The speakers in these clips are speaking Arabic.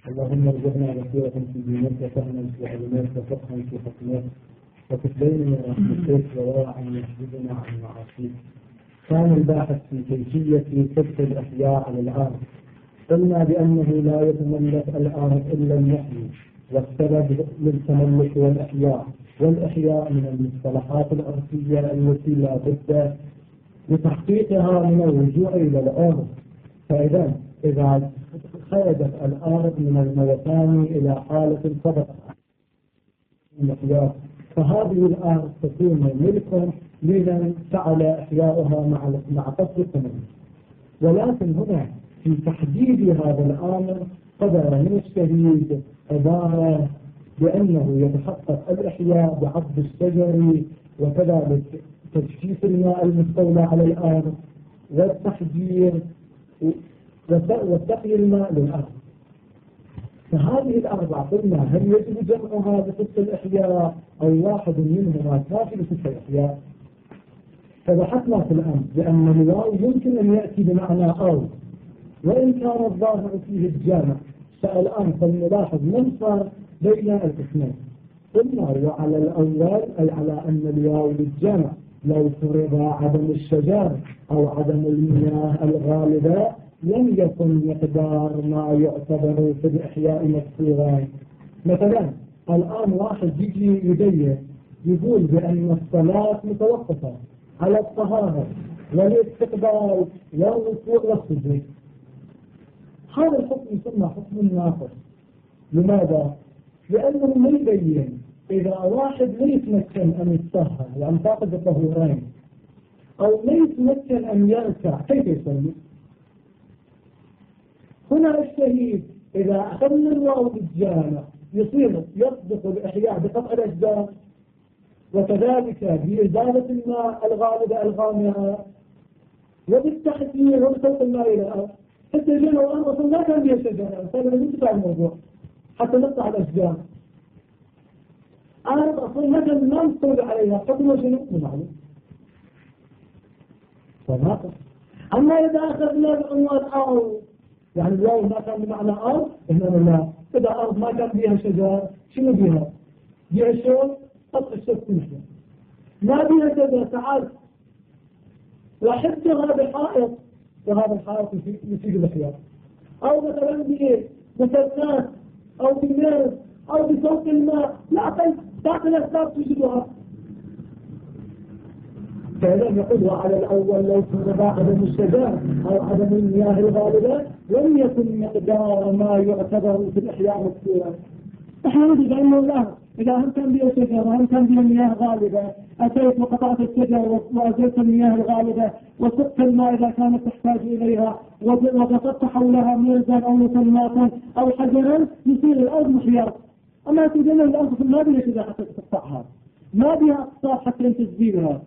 اللهم ارزقنا بصيرة في دينك وفهما في علمك وفقها في حكمك وتبين رحمتك وورعا يحجبنا عن معاصيك. كان الباحث في كيفية سبق الأحياء على الأرض. قلنا بأنه لا يتملك الأرض إلا المحيي، والسبب للتملك والإحياء من المصطلحات الأرضية التي لا بد لتحقيقها من الرجوع إلى الأرض. إذا خرجت الأرض من الموتان إلى حالة سبق الإحياء، فهذه الأرض تكون ملكا لمن فعل إحياؤها مع قصد التملك. ولكن هنا في تحديد هذا الأمر قدر المجتهد عبارة بأنه يتحقق الإحياء بعض الشجر، وكذلك تجفيف الماء المستولى على الأرض، والتحجير وسقي الماء للأرض. فهذه الأربع قلنا هل يجب جمعها بصفة الإحياء أو واحد منهما كافي بصفة الإحياء؟ فبحثنا في الأمر بأن الواو يمكن أن يأتي بمعنى أو، وإن كان الظاهر فيه الجامع. فالآن فلنلاحظ ننصر بين القسمين. قلنا وعلى الأول أي على أن الواو للجامع لو فرض عدم الشجر أو عدم المياه الغالبة لم يكن مقدار ما يعتبر في الإحياء مذكورا. مثلا الآن واحد يجي يبين يقول بأن الصلاة متوقفة على الطهارة والاستقبال والوقوع والسجود. هذا الحكم يسمى حكم ناقص. لماذا؟ لأنه ما يبين إذا واحد لا يتمكن أن يتطهر يعني فاقد الطهورين أو لا يتمكن أن يركع كيف يصلي؟ هنا الشهيد إذا أخذنا الواو بالجامع يصير يصدق الإحياء بقطع الأشجار، وكذلك بإزالة الماء الغالبة الغامرة، وبالتحذير وبصوت الماء إلى الأرض. حتى جينا الآن أصلا ما كان بها شجرة، فهذا لم ينتفع الموضوع حتى نقطع الأشجار. أنا أصلا ما كان ما نستولي عليها حكم وشنو معلوم فناقص. أما إذا أخذنا بعنوان أو يعني الواو ما كان بمعنى أرض، إنما لا. إذا أرض ما كان بها شجر شنو بها؟ بها شو؟ قطع الشوك تمشي. ما بها شجر تعال وحدها بحائط، وهذا الحائط يفيد الأحياء. أو مثلا بمثلثات أو بميز أو بصوت الماء، لا باقي الأسباب توجدها. فإذا يقول وعلى الأول لو كان عدم الشجر أو عدم المياه الغالبة لم يكن مقدار ما يعتبر في الإحياء مذكورا. احنا نجد أنه لا، إذا هم كان بها شجر وهم كان بها مياه غالبة أتيت وقطعت الشجر وأزلت المياه الغالبة وسقت الماء إذا كانت تحتاج إليها وبسطت حولها ميزا أو مسماتا أو حجرا يصير الأرض محياة. أما تجينا الأرض ما بها شجر حتى تقطعها، ما بها أقطار حتى تزيلها،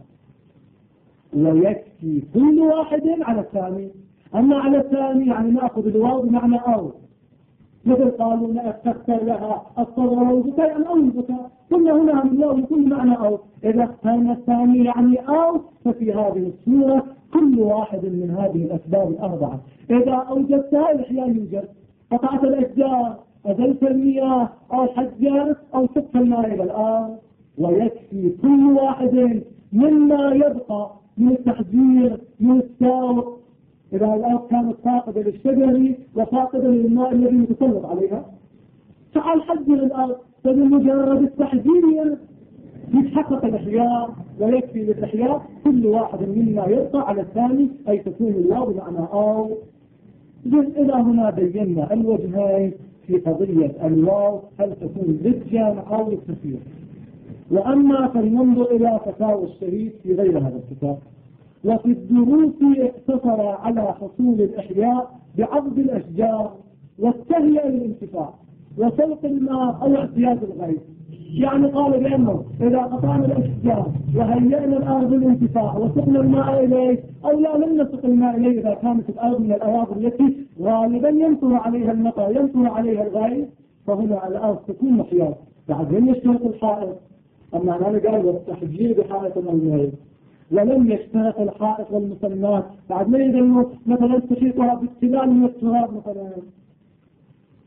ويكفي كل واحد على الثاني. أما على الثاني يعني نأخذ الواو بمعنى أو، مثل قالوا نأكثر لها الصغر والبكاء يعني أو البكاء. قلنا هنا من الواو يكون معنى أو. إذا كان الثاني يعني أو، ففي هذه الصورة كل واحد من هذه الأسباب الأربعة إذا أوجدتها الإحياء يوجد. قطعت الأشجار، أزلت المياه، أو حجرت، أو سقت الماء إلى الأرض. ويكفي كل واحد مما يبقى من التحجير من الساوق. إذا الأرض كانت فاقدة للشجر وفاقدة للماء الذي يتسلط عليها، تعال حجر الأرض، فبمجرد التحجير يتحقق الإحياء. ويكفي للإحياء كل واحد مما يبقى على الثاني، أي تكون الواو بمعنى أو. إلى هنا بينا الوجهين في قضية الواو، هل تكون للجامع أو للكثير. وأما فلننظر إلى فتاوى الشريف في غير هذا الكتاب. وفي الدروس اقتصر على حصول الإحياء بعض الأشجار والتهيئة للانتفاع وسلق الماء أو اعتياد الغيث. يعني قال بأنه إذا قطعنا الأشجار وهيئنا الأرض للانتفاع وسقنا الماء إليه، أو لا لم نسق الماء إليه إذا كانت الأرض من الأراضي التي غالبا ينطر عليها المطر ينطر عليها الغيث، فهنا الأرض تكون محياة. بعد لم يشترط الحائط. أما أنا قال والتحجير بحائط المياه، ولم يشترط الحائط والمسمات. بعد ما يقول مثلا تحيطها بالتلال من التراب مثلا.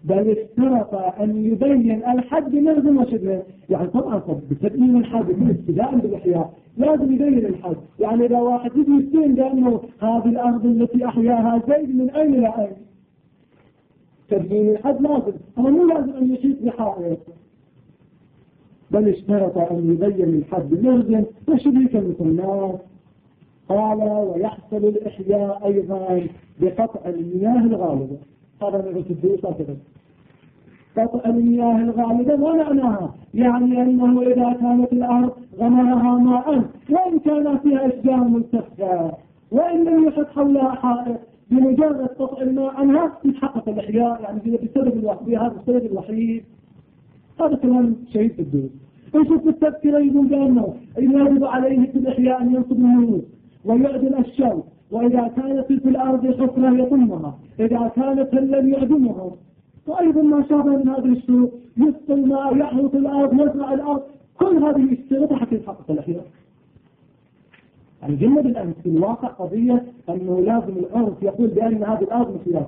بل اشترط أن يبين الحد نرجم وشبه. يعني طبعا بتبيين الحد من ابتداء بالإحياء لازم يبين الحد. يعني إذا واحد يجي يستين بأنه هذه الأرض التي أحياها زيد من أين إلى أين، تبيين الحد لازم، أما مو لازم أن يشيط بحائط. بل اشترط أن يبين الحد نرجم وشبه كالمثنات. قال ويحصل الإحياء أيضا بقطع المياه الغالبة. هذا نعرف الدروس أكثر. قطع المياه الغالبة ما معناها؟ يعني أنه إذا كانت الأرض غمرها ماء وإن كان فيها أشجار ملتفة وإن لم يحط حولها حائط، بمجرد قطع الماء عنها يتحقق الإحياء. يعني هذا السبب الوحيد. هذا كلام شهيد في الدروس. نشوف التذكرة يقول بأنه يجب عليه في الإحياء أن ينصب النور ويعدل الشوك، وإذا كانت في الأرض حفرة يطمها، إذا كانت لم يعدمها. وأيضا ما شابه من هذه الشروط، يسقي الماء، يحرث الأرض، يزرع الأرض، كل هذه الشروط حتى يتحقق الإحياء. يعني جمد الآن في الواقع قضية أنه لازم العرف يقول بأن هذه الأرض مخياف.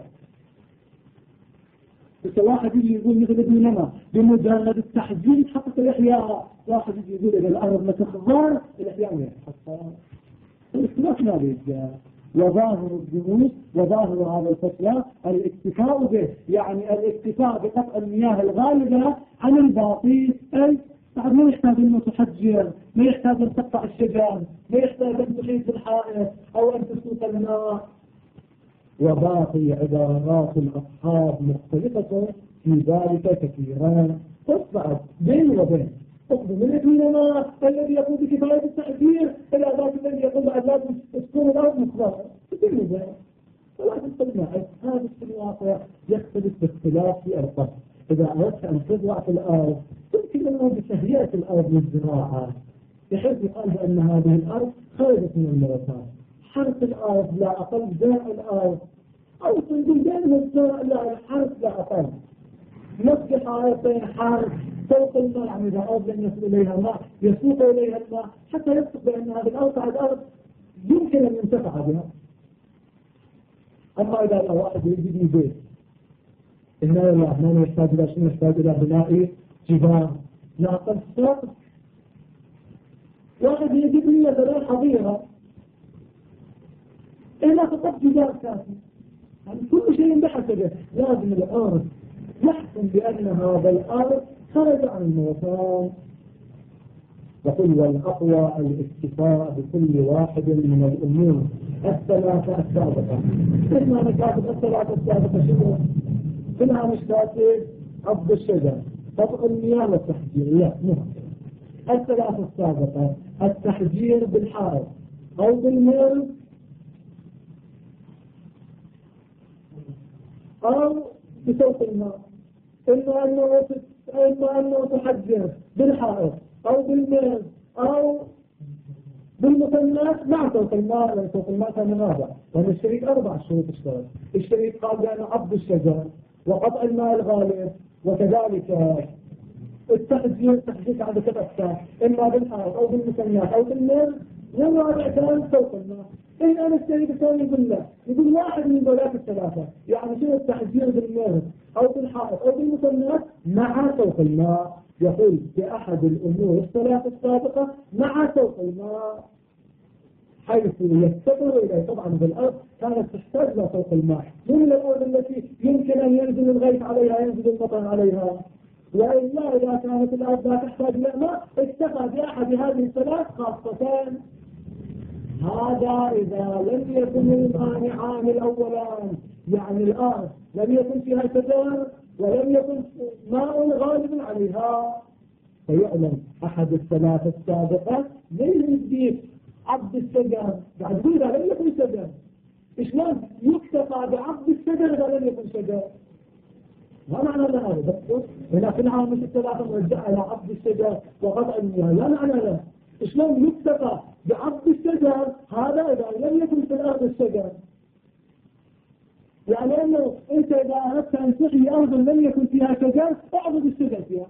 بس واحد يجي يقول مثل ابن لما بمجرد التحديد يتحقق الإحياء، واحد يجي يقول إذا الأرض ما تخضر الإحياء ما يتحقق. الاختلاف ما بيجي. وظاهر الجنوس وظاهر هذا الفتوى الاكتفاء به، يعني الاكتفاء بقطع المياه الغالبة عن الباطل. أي بعد ما يحتاج أنه تحجر، ما يحتاج أن تقطع الشجر، ما يحتاج أن تحيط بالحائط أو أن تسوق الماء. وباقي عبارات الأصحاب مختلفة في ذلك كثيرا. تصبح بين وبين اقضي من الاثنين الذي يقول بكفاية التأثير إلى ذاك الذي يقول بعد لازم تكون الأرض مصدرة. بين وبين ولكن قلنا هذا في الواقع يختلف باختلاف في الأرض. إذا أردت أن تزرع في الأرض يمكن أنه بتهيئة الأرض للزراعة، بحيث يقال بأن هذه الأرض خرجت من المرتان، حرث الأرض لا أقل، زرع الأرض، أو تنقل بين الزرع لا الحرث لا أقل، نسق حائطين حرث فوق الماء، يعني إذا أرض لم يصل إليها ماء يسوق إليها الماء حتى يثبت بأن هذه الأرض بعد أرض يمكن أن ينتفع بها. أما إذا واحد يجي بيت إنه الله ما يحتاج إلى شيء، يحتاج إلى بناء جبال لا أقل سقف. واحد يجيب لي مثلا حظيرة إلا فقط جدار كافي، يعني كل شيء بحسبه. لازم الأرض يحكم بأن هذا الأرض خرج عن الموطن. يقول والأقوى الاكتفاء بكل واحد من الأمور الثلاثة السابقة. كلنا نكاتب الثلاثة السابقة شنو؟ كلها مش كاتب عض الشجر، قطع المياه والتحجير، لا مو الثلاثة السابقة. التحجير بالحائط أو بالميل أو بسوق الماء. إما أنه تحجر بالحائط أو بالميل أو بالمثنات مع سوق الماء، لأن سوق الماء كان رابع، لأن الشريك 4 شروط اشترط. الشريك قال بأن عض الشجر وقطع الماء الغالب، وكذلك التحجير عند 7 أقسام، إما بالحائط أو بالمثنات أو بالميل، والرابع كان سوق الماء. إن أنا الشريك الثاني يقول واحد من ذلك الثلاثة، يعني شنو التحجير بالميل أو بالحائط أو بالمثنات مع سوق الماء. يقول بأحد الأمور الثلاثة السابقة مع سوق الماء، حيث يفتقر إليه. طبعا بالأرض كانت تحتاج إلى سوق الماء، من الأرض التي يمكن أن ينزل الغيث عليها، ينزل المطر عليها. وإلا إذا كانت الأرض لا تحتاج إلى ماء اكتفى بأحد هذه الثلاث خاصتان. هذا إذا لم يكن المانعان الأولان، يعني الأرض لم يكن فيها شجر ولم يكن ماء غالب عليها، فيعلم أحد الثلاثة السابقة ليس يجيب عبد الشجر. بعد كل إذا لم يكن شجر إشلون يكتفى بعبد الشجر إذا لم يكن شجر؟ ما معنى لها هذا؟ ولكن عامل الثلاثة مرجع إلى عبد الشجر وقطع المياه، لا معنى له. إشلون يكتفى بعبد الشجر هذا إذا لم يكن في الأرض الشجر؟ يعني أنه أنت إذا أردت أن تحيي أرضا لم يكن فيها شجر اعبد الشجر فيها.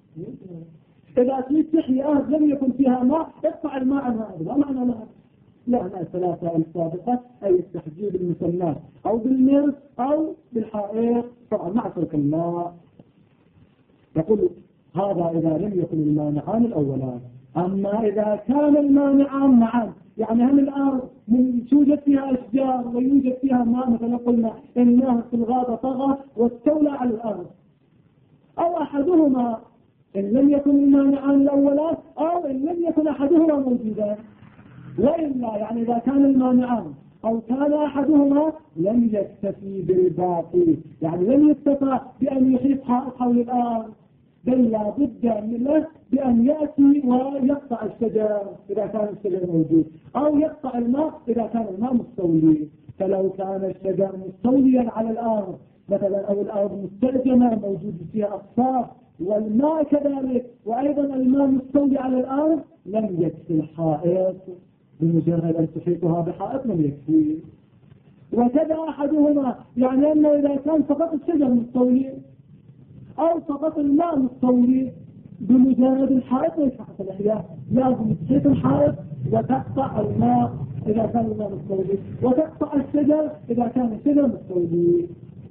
إذا تريد تحيي أرض لم يكن فيها ماء اقطع الماء عنها، لا معنى لها. لها ثلاثة السابقة، أي التحجيب المسمى أو بالمرس أو بالحائط طبعا مع ترك الماء. يقول هذا إذا لم يكن المانعان الأولان. أما إذا كان المانعان معا، يعني هم الأرض توجد فيها أشجار ويوجد فيها ماء، مثلا قلنا إنه في الغابة طغى واستولى على الأرض، أو أحدهما إن لم يكن المانعان الأولان أو إن لم يكن أحدهما موجودا. وإلا يعني إذا كان المانعان أو كان أحدهما لم يكتفي بالباقي، يعني لم يكتفى بأن يحيط حول الأرض، بل لا بد منه بأن يأتي ويقطع الشجر إذا كان الشجر موجود، أو يقطع الماء إذا كان الماء مستولي. فلو كان الشجر مستوليا على الأرض مثلا، أو الأرض مستلزمة موجود فيها أقصار، والماء كذلك، وأيضا الماء مستولي على الأرض، لم يكفي الحائط، بمجرد أن تحيطها بحائط لم يكفي. وكذا أحدهما، يعني أنه إذا كان فقط الشجر مستولي أو فقط الماء مستولي، بمجرد الحائط ليس فقط الإحياء، لازم تحيط الحائط وتقطع الماء إذا كان الماء مستولي، وتقطع الشجر إذا كان الشجر مستولي.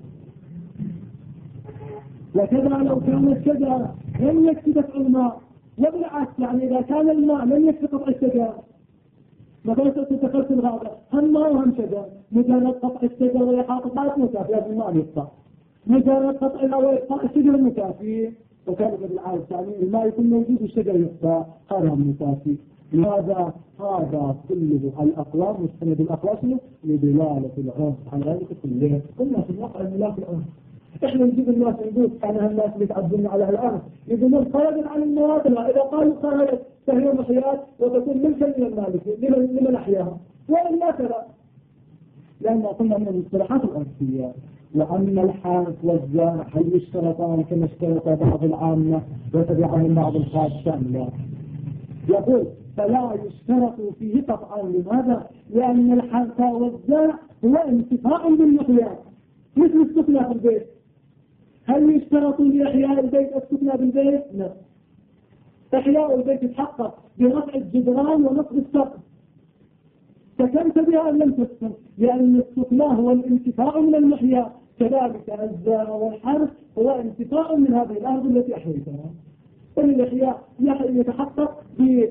وكذا لو كان الشجر لم يكفي دفع الماء، وبالعكس يعني إذا كان الماء لم يكفي قطع الشجر، مثلا تدخلت الغابة هم ماء وهم شجر، مجرد قطع الشجر وإحاطة الحائط مكافي، لازم الماء يقطع، مجرد قطع الأول الشجر مكافي. وكذلك بالعالم الثاني الماء يكون موجود والشجر يقطع، هذا مكافي. هذا كله الأقوال مستند الأقوال لدلالة العرف عن ذلك كله. قلنا في الواقع الملاك الأرض، احنا نجيب الناس نقول انا الناس اللي تعبدون على الارض يقولون خرجت عن المواد، اذا قالوا خرجت فهي محيات وتكون ملكا للمالكين لمن احياها، والا كذا، لان قلنا من المصطلحات الارضيه. وأن الحارث والزارع هل يشترطان كما اشترط بعض العامة وتبعهم بعض الخاصة؟ لا. يقول فلا يشترط فيه قطعا. لماذا؟ لأن الحارث والزارع هو انتفاع بالمحيات مثل السكنة في البيت. هل يشترط لإحياء البيت السكنة بالبيت؟ لا. إحياء البيت يتحقق برفع الجدران ونصب السقف، سكنت بها أم لم تسكن، لأن السكنة هو الانتفاع من المحيا، كذلك الزارع والحرث هو انتفاع من هذه الأرض التي أحييتها. الإحياء يتحقق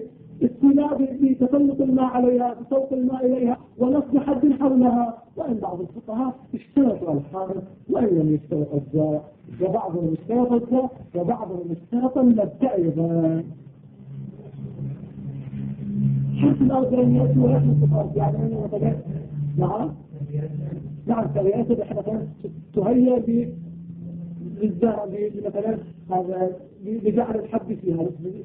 بتسلط الماء عليها، بسوق الماء إليها، ونصب حد حولها. وإن بعض الفقهاء اشترطوا الحارث وإن لم يشترط الزارع، وبعضهم اشترط الزارع وبعضهم اشترط المبدأ أيضا. حرث الأرض لم يأتي ويحرث الأرض، يعني مثلا نعم سريئات احنا تهيأ للزرع مثلا هذا لجعل الحب فيها.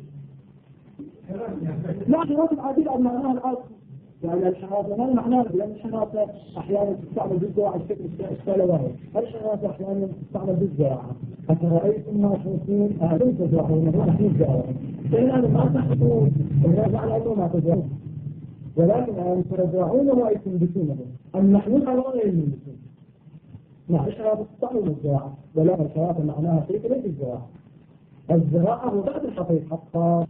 لا حراسة عادية معناها العصر، يعني الحراسة ما معناها، لأن الحراسة أحيانا تستعمل بالزراعة على شكل السلوات، الحراسة أحيانا تستعمل بالزراعة. أفرأيتم ما تحرثون أهلم تزرعون نحن الزراعة، فإن ما تحرثون الناس على أنه ما تزرعون، ولكن أن تزرعون وأي تنبتونه، أن نحن على ولا ينبتون. نعم الحراسة تستعمل الزراعة، ولا الحراسة معناها شيء ليس الزراعة. الزراعة هو بعد الحقيقة حقا.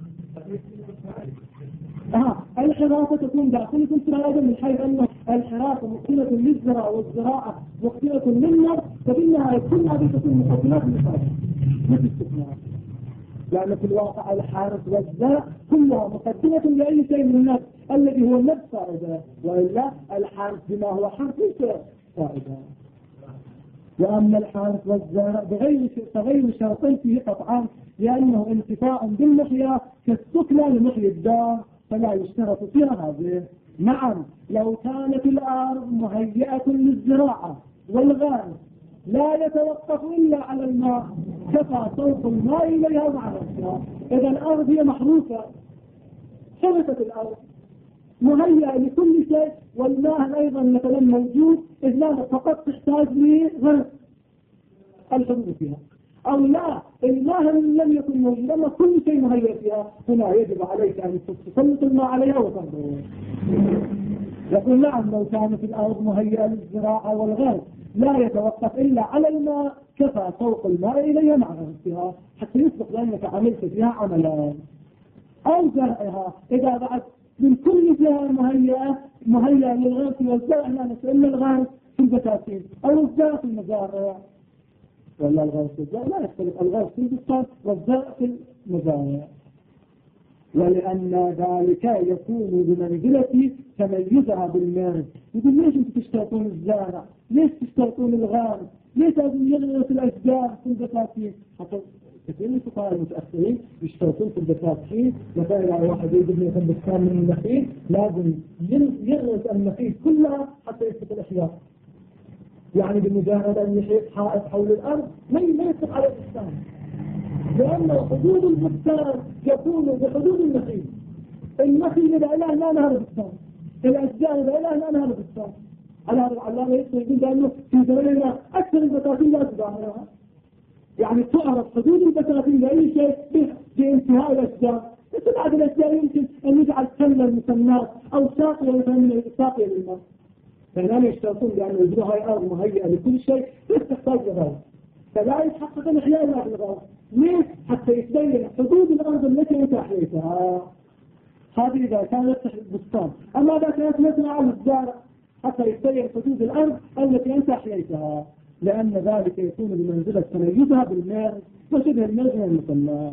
الحراسة تكون داخل السرادة من حيث أن الحراسة مقتلة للزراعة والزراعة مقتلة للنار، فبالنهاية كل هذه تكون مقتلات للحراسة مثل السكنات، لأن في الواقع الحارس والزرع كلها مقدمة لأي شيء من النفس الذي هو النفس فائدة، وإلا الحارس بما هو حرف ليس فائدة. وأما الحارس والزرع بغير شرط فيه قطعان، لأنه انتفاع بالمحيا كالسكنة لمحيي الدار، فلا يشترط فيها هذه. نعم لو كانت الأرض مهيئة للزراعة والغاز لا يتوقف إلا على الماء، كفى صوت الماء إليها مع نفسها. إذا الأرض هي محروسة، حرثت الأرض مهيئة لكل شيء، والماء أيضا مثلا موجود، إذ لا فقط تحتاج لغرس الحدود فيها، أو لا الماء لم يكن موجود أما كل شيء مهيئ فيها، هنا يجب عليك أن تسلط الماء عليها وتنظر. يقول نعم لو كانت الأرض مهيئة للزراعة والغرس لا يتوقف إلا على الماء، كفى سوق الماء إليها مع غرسها، حتى يسبق لأنك عملت فيها عملا. أو زرعها إذا بعد من كل جهة مهيئة للغرس والزرع، لا نسأل الغرس في البساتين أو الزرع في المزارع. ولا الغرس والزرع لا يختلف، الغرس في البستان والزرع في المزارع. ولأن ذلك يكون بمنزلة تميزها بالمرض. يقول ليش انتم تشترطون الزارع؟ ليش تشترطون الغرس؟ ليش لازم يغرس الأشجار في البساتين؟ حتى كثير من الفقهاء المتأخرين يشترطون في البساتين، مثلا واحد يبني في بستان من النخيل لازم يغرس النخيل كلها حتى يثبت الإحياء. يعني بمجرد أن يحيط حائط حول الأرض ما يثبت على البستان، لأن حدود البستان يكون بحدود النخيل. النخيل إذا إله لا نهر البستان، الأشجار إذا إله لا نهر البستان. على هذا العلامة يقول لأنه في زماننا أكثر البساتين لا تدعمها، يعني تعرف حدود البساتين لأي شيء بانتهاء الأشجار. مثل بعض الأشجار يمكن أن يجعل سلة المسمات أو ساقية من ساقية للماء. فهنا يشترطون بأن يجروا هاي أرض مهيئة لكل شيء بس تحتاج لغاية، فلا يتحقق الإحياء إلا بالغاية. ليش؟ حتى يتبين حدود الأرض التي أنت أحييتها. هذه إذا كانت تحت البستان. أما إذا كانت مثل على الزارع حتى يتبين حدود الأرض التي أنت أحييتها، لأن ذلك يكون بمنزلة تميزها بالمرض وشبه المرض من المسمى.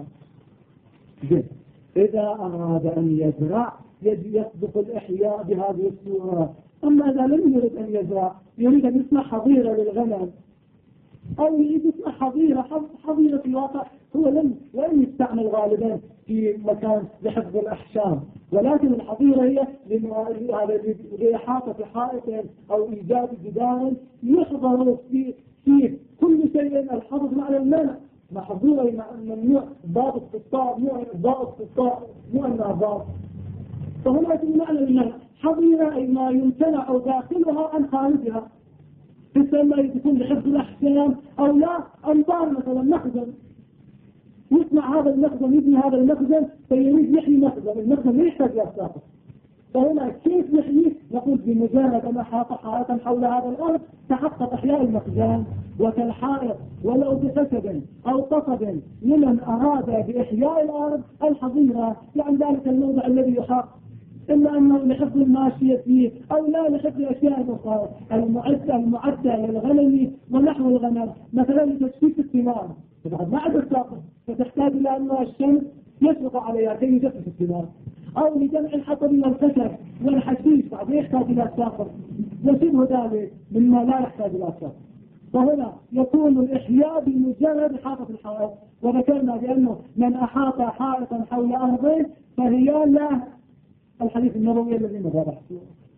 إذا أراد أن يزرع يسبق الإحياء بهذه الصورة. أما إذا لم يرد أن يزرع، يريد أن يصنع حظيرة للغنم أو يريد يصنع حظيرة في الواقع، هو لم يستعمل غالبا في مكان لحفظ الأحشام، ولكن الحظيرة هي لإحاطة حائط أو إيجاد جدار يحضر فيه كل شيء. الحفظ معنى المنع، محظورة ممنوع، ضابط في الطاعة ضابط في الطاعة مو أنها ضابط. فهنا يكون معنى المنع حظيرة أي ما يمتنع أو داخلها عن خارجها، تسمى يكون لحفظ الأحكام أو لا. أنظار مثلا مخزن، يصنع هذا المخزن، يبني هذا المخزن فيريد يحيي مخزن، المخزن لا يحتاج لأساقه. فهنا كيف نحييه؟ نقول بمجرد أن أحاط حائطا حول هذا الأرض تحقق إحياء المخزن. وكالحائط ولو بخشب أو قصب لمن أراد بإحياء الأرض الحظيرة، يعني ذلك الموضع الذي يحاط، إلا أنه لحفظ الماشية فيه أو لا لحفظ أشياء أخرى المعدة للغنم ونحو الغنم، مثلا لتجفيف الثمار ما عاد الساقط، فتحتاج إلى أن الشمس يشرق عليها كي يجفف الثمار، أو لجمع الحطب والخشب والحشيش بعد يحتاج إلى الساقط وشبه ذلك مما لا يحتاج إلى الساقط. فهنا يكون الإحياء بمجرد إحاطة الحائط. وذكرنا بأنه من أحاط حائطا حول أرضه فهي لا الحديث النبوي الذي مر بحثه.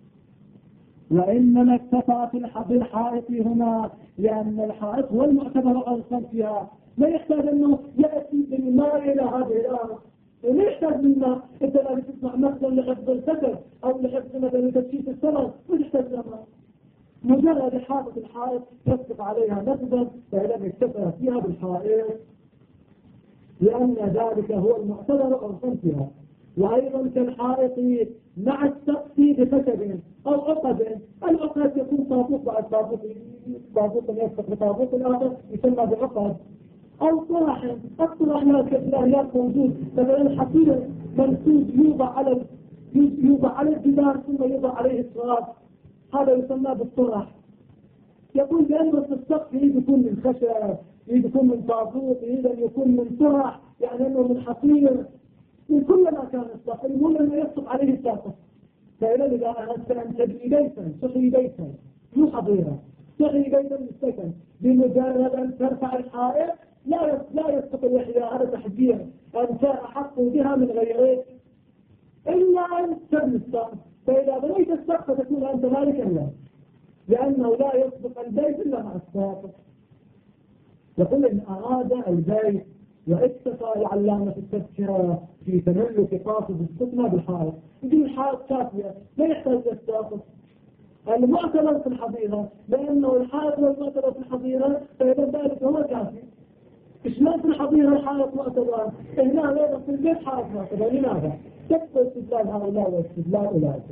وإنما اكتفى بالحائط هنا لأن الحائط هو المعتبر أرضا فيها، لا يحتاج أنه يأتي بالماء إلى هذه الأرض، لا يحتاج بالماء. أنت لا تصنع مخزن لحفظ السكر أو لحفظ مثلا تجفيف الثمر، ما تحتاج لها. مجرد إحاطة الحائط يسبق عليها مخزن، فإذا اكتفى فيها بالحائط لأن ذلك هو المعتبر أرضا فيها. وأيضا كالحائط مع السقف بخشب أو عقد. العقد يكون طابوق بعد طابوق يسبق بطابوق الآخر يسمى بعقد، أو طرح. الطرح لا موجود، مثلا الحصير منسوج يوضع على الجدار ثم يوضع عليه التراب، هذا يسمى بالطرح. يقول بأن السقف يكون من خشب، يكون من طابوق، يكون من طرح، يعني أنه من حصير، من كل ما كان السقف المهم أنه يسقط عليه السقف. فإذا أردت أن تبني بيتا، تحيي بيتا مو حظيرة، تحيي بيتا للسكن، بمجرد أن ترفع الحائط لا يسقط الإحياء، هذا تحذير أنت أحق بها من غيره إلا أن تبني السقف. فإذا بنيت السقف تكون أنت مالكا له، لأنه لا يسبق البيت إلا مع السقف. يقول إن أراد البيت واكتفى العلامة التذكرة في تملك قاصد السكنة بالحائط، يجي الحائط كافية لا يحتاج للسقف. المعتبر في الحظيرة لأنه الحائط والمعتبر في الحظيرة، فإذا ذلك هو كافي. إشمال في الحظيرة الحائط معتبر، هنا لا في البيت حائط معتبر. لماذا؟ كيف استدلال هؤلاء واستدلال أولئك؟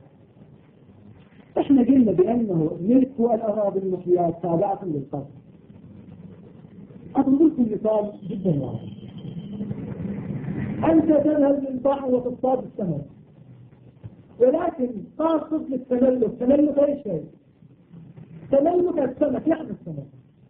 احنا قلنا بأنه ملك الأراضي المحياة تابعة للقصد. أضرب لكم مثال جدا واضح. أنت تذهب للبحر وتصطاد السمك، ولكن قاصد للتملك. تملك أي شيء؟ تملك السمك، يحمل السمك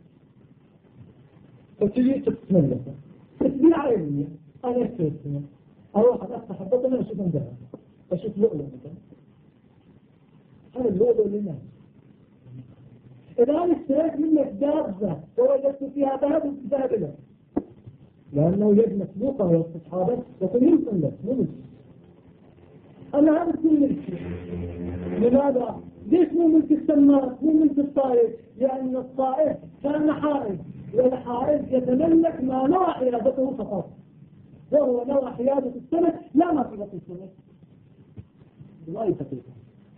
فتجي تتملكه تتبيع علمية. أنا اشتري السمك، أروح أفتح البطن أشوف عندها، أشوف لؤلؤ مثلا، هذا اللؤلؤ لنا. إذا أنا اشتريت منك دابة ووجدت فيها ذهب ذهب له، لأنه يد مسبوقة واستصحابه يكون يمكن لك مو ملك. أنا هذا كل ملكي. لماذا؟ ليش مو ملك السماك مو ملك الصائد؟ لأن الصائد كان حائز، والحائز يتملك ما نوع حيادته فقط، وهو نوع حيادة السمك لا ما في بطن السمك. بأي حقيقة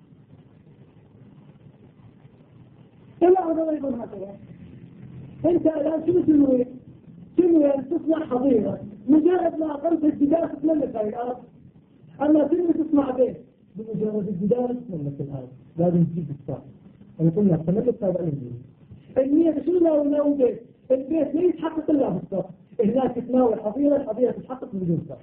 إلا هذا أيضا هكذا. أنت الآن شو تسوي؟ تنوي أن تصنع حظيرة، مجرد ما أقمت الجدار تتملك هاي الأرض. أما تنوي تصنع بيت، بمجرد الجدار تتملك الأرض. لازم تجيب الصح. أنا قلنا التملك هذا النية. النية شو ناوي بيت؟ البيت ما يتحقق إلا بالصح. هناك تناول حظيرة، الحظيرة تتحقق بدون صح.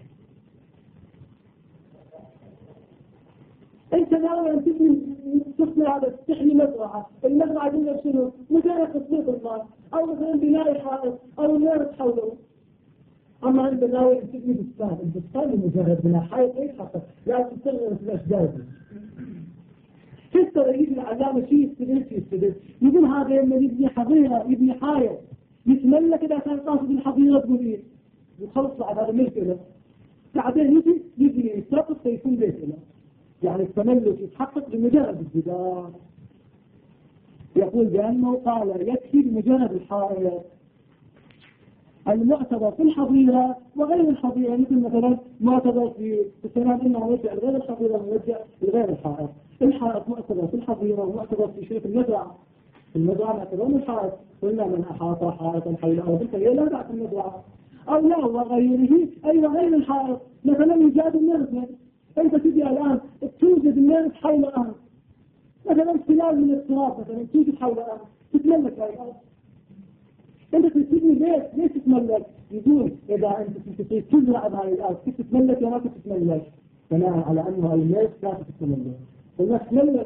انت ناوي ان تبني تصنع هذا، تحمي مزرعه، المزرعه دي شنو؟ مجرد تسليط الماء، او مثلا بناء حائط، او نار حوله. اما انت ناوي ان تبني بستان، البستان بمجرد بناء حائط اي حقق، لا تستغرق في الاشجار دي. حتى يجي العلامه شيء يستدل يقول هذا لما يبني حظيره، يبني حائط، يتملك اذا كان قاصد الحظيره تقول ايه؟ وخلص بعد هذا ملك له. بعدين يجي يبني يستقص فيكون بيت له. يعني التملك يتحقق بمجرد الجدار. يقول بأنه قال يكفي بمجرد الحائط المعتبر في الحظيرة وغير الحظيرة، مثل مثلا معتبر في السلام إنه موجه لغير الحظيرة وموجه لغير الحائط. الحائط معتبر في الحظيرة ومعتبر في شيء في المزرعة. في المزرعة معتبر من الحائط، قلنا من أحاط حائطا حول أرض فهي لا دعت المزرعة. أو لا وغيره أي وغير الحائط، مثلا يجاد النرفة. أنت تجي الآن توجد الناس حول الأرض، مثلا سلال من التراب مثلا توجد حول الأرض، تتملك هاي الأرض. أنت تبني بيت ليش تتملك؟ يقول إذا أنت تريد تزرع بهاي الأرض كيف تتملك يا ما تتملك؟ بناء على أنه الناس لا تتملك، الناس تتملك.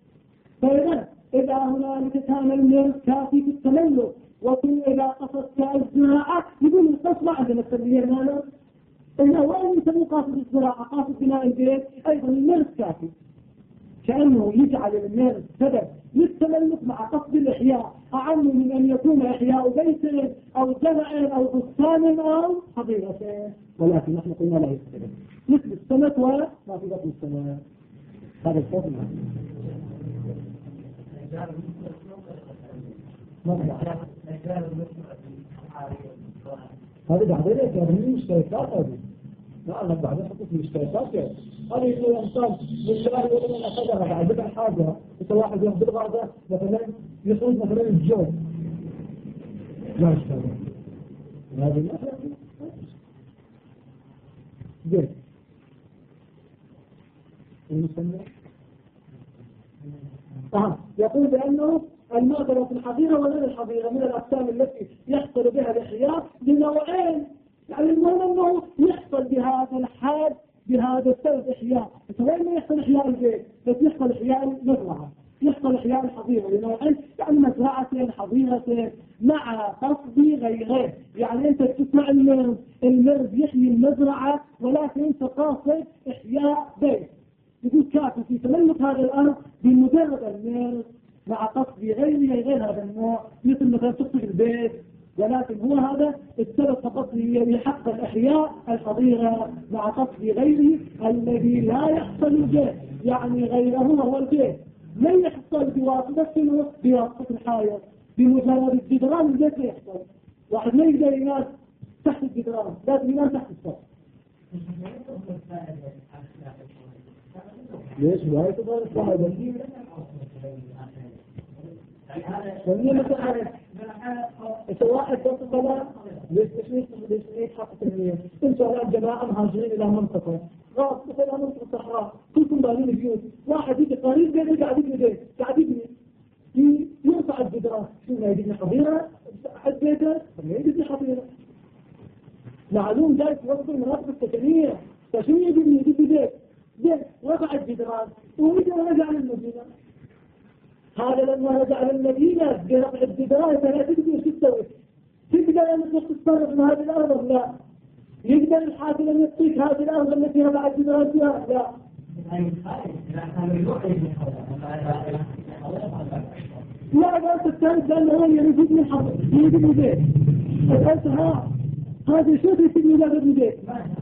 إذا هنالك كان الناس كافي في التملك، وكل إذا قصدت الزراعة يقول القصة عندنا التنمية ماذا؟ إنه وين يسمى قاصد الزراعة، قاصد بناء البيت، أيضا المرض كافي. كأنه يجعل المرض سبب للتملك مع قصد الإحياء، أعم من أن يكون إحياء بيت أو زرع أو بستان أو حظيرة. ولكن نحن قلنا لا يستمر مثل السمك وما في بطن السماء. هذا الفضل. هذا بعدين يكون مشتركات هذه. لا أنا بعدين حطيت مشتركات يعني. هذه يقول الإنسان لله يقول أن أخذها بعد بدأ حاجة، إذا واحد يوم بالغرضة مثلا يخرج مثلا الجو لا يشتغل. هذه الأخذ جيد المسمى. يقول بأنه المعتبر في الحظيرة وغير الحظيرة من الأقسام التي يحصل بها الإحياء بنوعين. يعني المهم أنه يحصل بهذا الحال بهذا السبب إحياء. وين ما يحصل إحياء البيت بس يحصل إحياء المزرعة، يحصل إحياء الحظيرة لنوعين، يعني مزرعة حظيرة مع قصد غيره. يعني أنت تسمع المرض يحيي المزرعة ولكن أنت قاصد إحياء بيت. يقول كافي في تملك هذا الأرض بمجرد المرض مع قصد غير هذا النوع، مثل مثلا تقصد البيت، ولكن هو هذا السبب فقط يحقق الإحياء الحظيرة مع قصد غيره الذي لا يحصل به. يعني غيره هو البيت لا يحصل بواسطة بواسطة الحائط، بمجرد الجدران البيت لا يحصل. واحد ما يقدر ينام تحت الجدران، لازم ينام تحت السطح. ليش ما يتغير الصعيدة؟ وهي مثلا سواء بس الصلاة ليش يتحقق النية؟ إن شاء الله الجماعة مهاجرين إلى منطقة غاص مثلا منطقة صحراء، كلكم بالين البيوت، واحد يجي قريب بيته قاعد يبني يرفع الجدران، شو ما يبني حظيرة حد بيته ما يبني حظيرة. معلوم ذلك وصف المناطق السكنية، فشو يبني بيت رفع الجدران ورجع للمدينة. هذا لما رجع للمدينة برفع الجدران فلا تقدر شو تسوي؟ تقدر أن تتصرف من هذه الأرض؟ لا. يقدر الحاكم أن يعطيك هذه الأرض التي رفع الجدران فيها؟ لا. لا إذا أنت الثالث لأنه هو يريد من حظ يريد من بيت. فقلت هذا شو تسمي له ابن بيت؟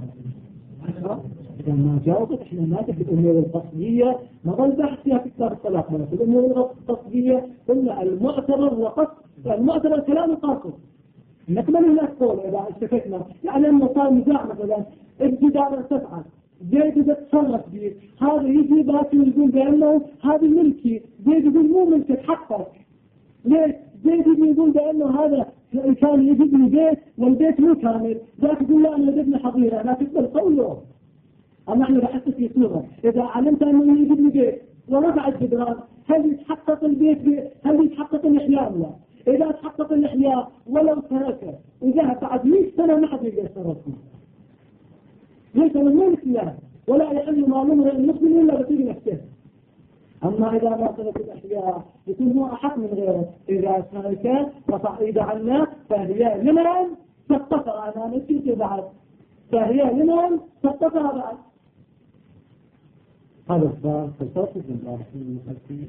إذا ما جاوبت إحنا ما في الأمور القصدية ما ظل بحث فيها في كتاب الطلاق. في الأمور القصدية قلنا المعتبر وقصد المعتبر كلام القاصد. إنك من هناك قول إذا استفدنا يعني أنه صار نزاع مثلا الجدار تفعل زيد إذا تصرف به هذا يجي باكي ويقول بأنه هذا ملكي زيد يقول مو ملكك حقك. ليش؟ زيد يقول بأنه هذا كان يجبني بيت والبيت مو كامل ذاك يقول لا أنا يجبني حظيرة لا تقبل قوله. أما احنا بحثت في صورة إذا علمت أنه يجبني بيت ورفع الجدران هل يتحقق البيت هل يتحقق الإحياء؟ لا. إذا تحقق الإحياء ولو تركه وذهب بعد 100 سنة ما حد يقدر يتصرف فيه. ليس من ملك الله ولا يحل مال امرئ مسلم إلا بطيب نفسه. أما إذا ما ترك الإحياء يكون هو أحق من غيره. إذا ترك وصعيد عنا فهي لمن تتقى أنا نسيت بعد فهي لمن تتقى بعد. هذا الصار فلسفة المخلفين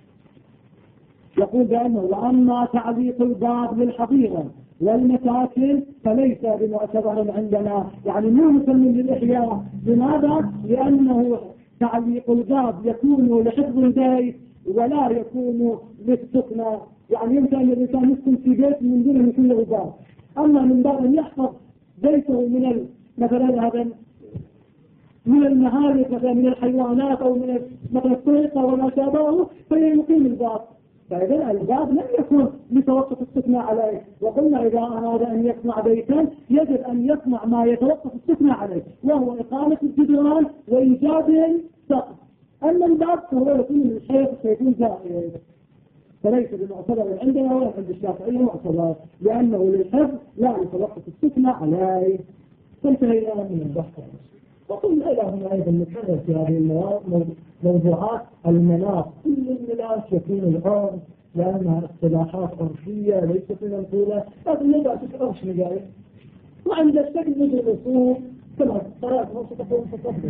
يقول بأنه وأما تعليق الباب للحظيرة والمساكن فليس بمعتبر عندنا يعني مو مسمى للإحياء. لماذا؟ لأنه تعليق الباب يكون لحفظ البيت ولا يكون للسكنى. يعني يمكن أن الإنسان يسكن في بيت من دون أن يكون له باب. أما من باب أن يحفظ بيته من مثلا هذا من المهالك مثلا من الحيوانات أو من مثلا السرقة وما شابهه فيقيم الباب. فإذا الباب لم يكن لتوقف السكنى عليه. وقلنا إذا أراد أن يصنع بيتا يجب أن يصنع ما يتوقف السكنى عليه وهو إقامة الجدران وإيجاد السقف. أما الباب فهو يكون للحيث سيكون جائز فليس بمعتبر عندنا ولا عند الشافعية معتبر لأنه للحفظ لا يتوقف السكنى عليه. فانتهينا من البحث. وقلنا إلى هنا أيضا نكرر في هذه موضوعات المناط. كل المناط يكون العرض لأنها اصطلاحات عرفية ليست منقولة لكن يبقى تكررش مجالس. وعند الشكل نجي الأصول كما قرأت نص تقول تصدق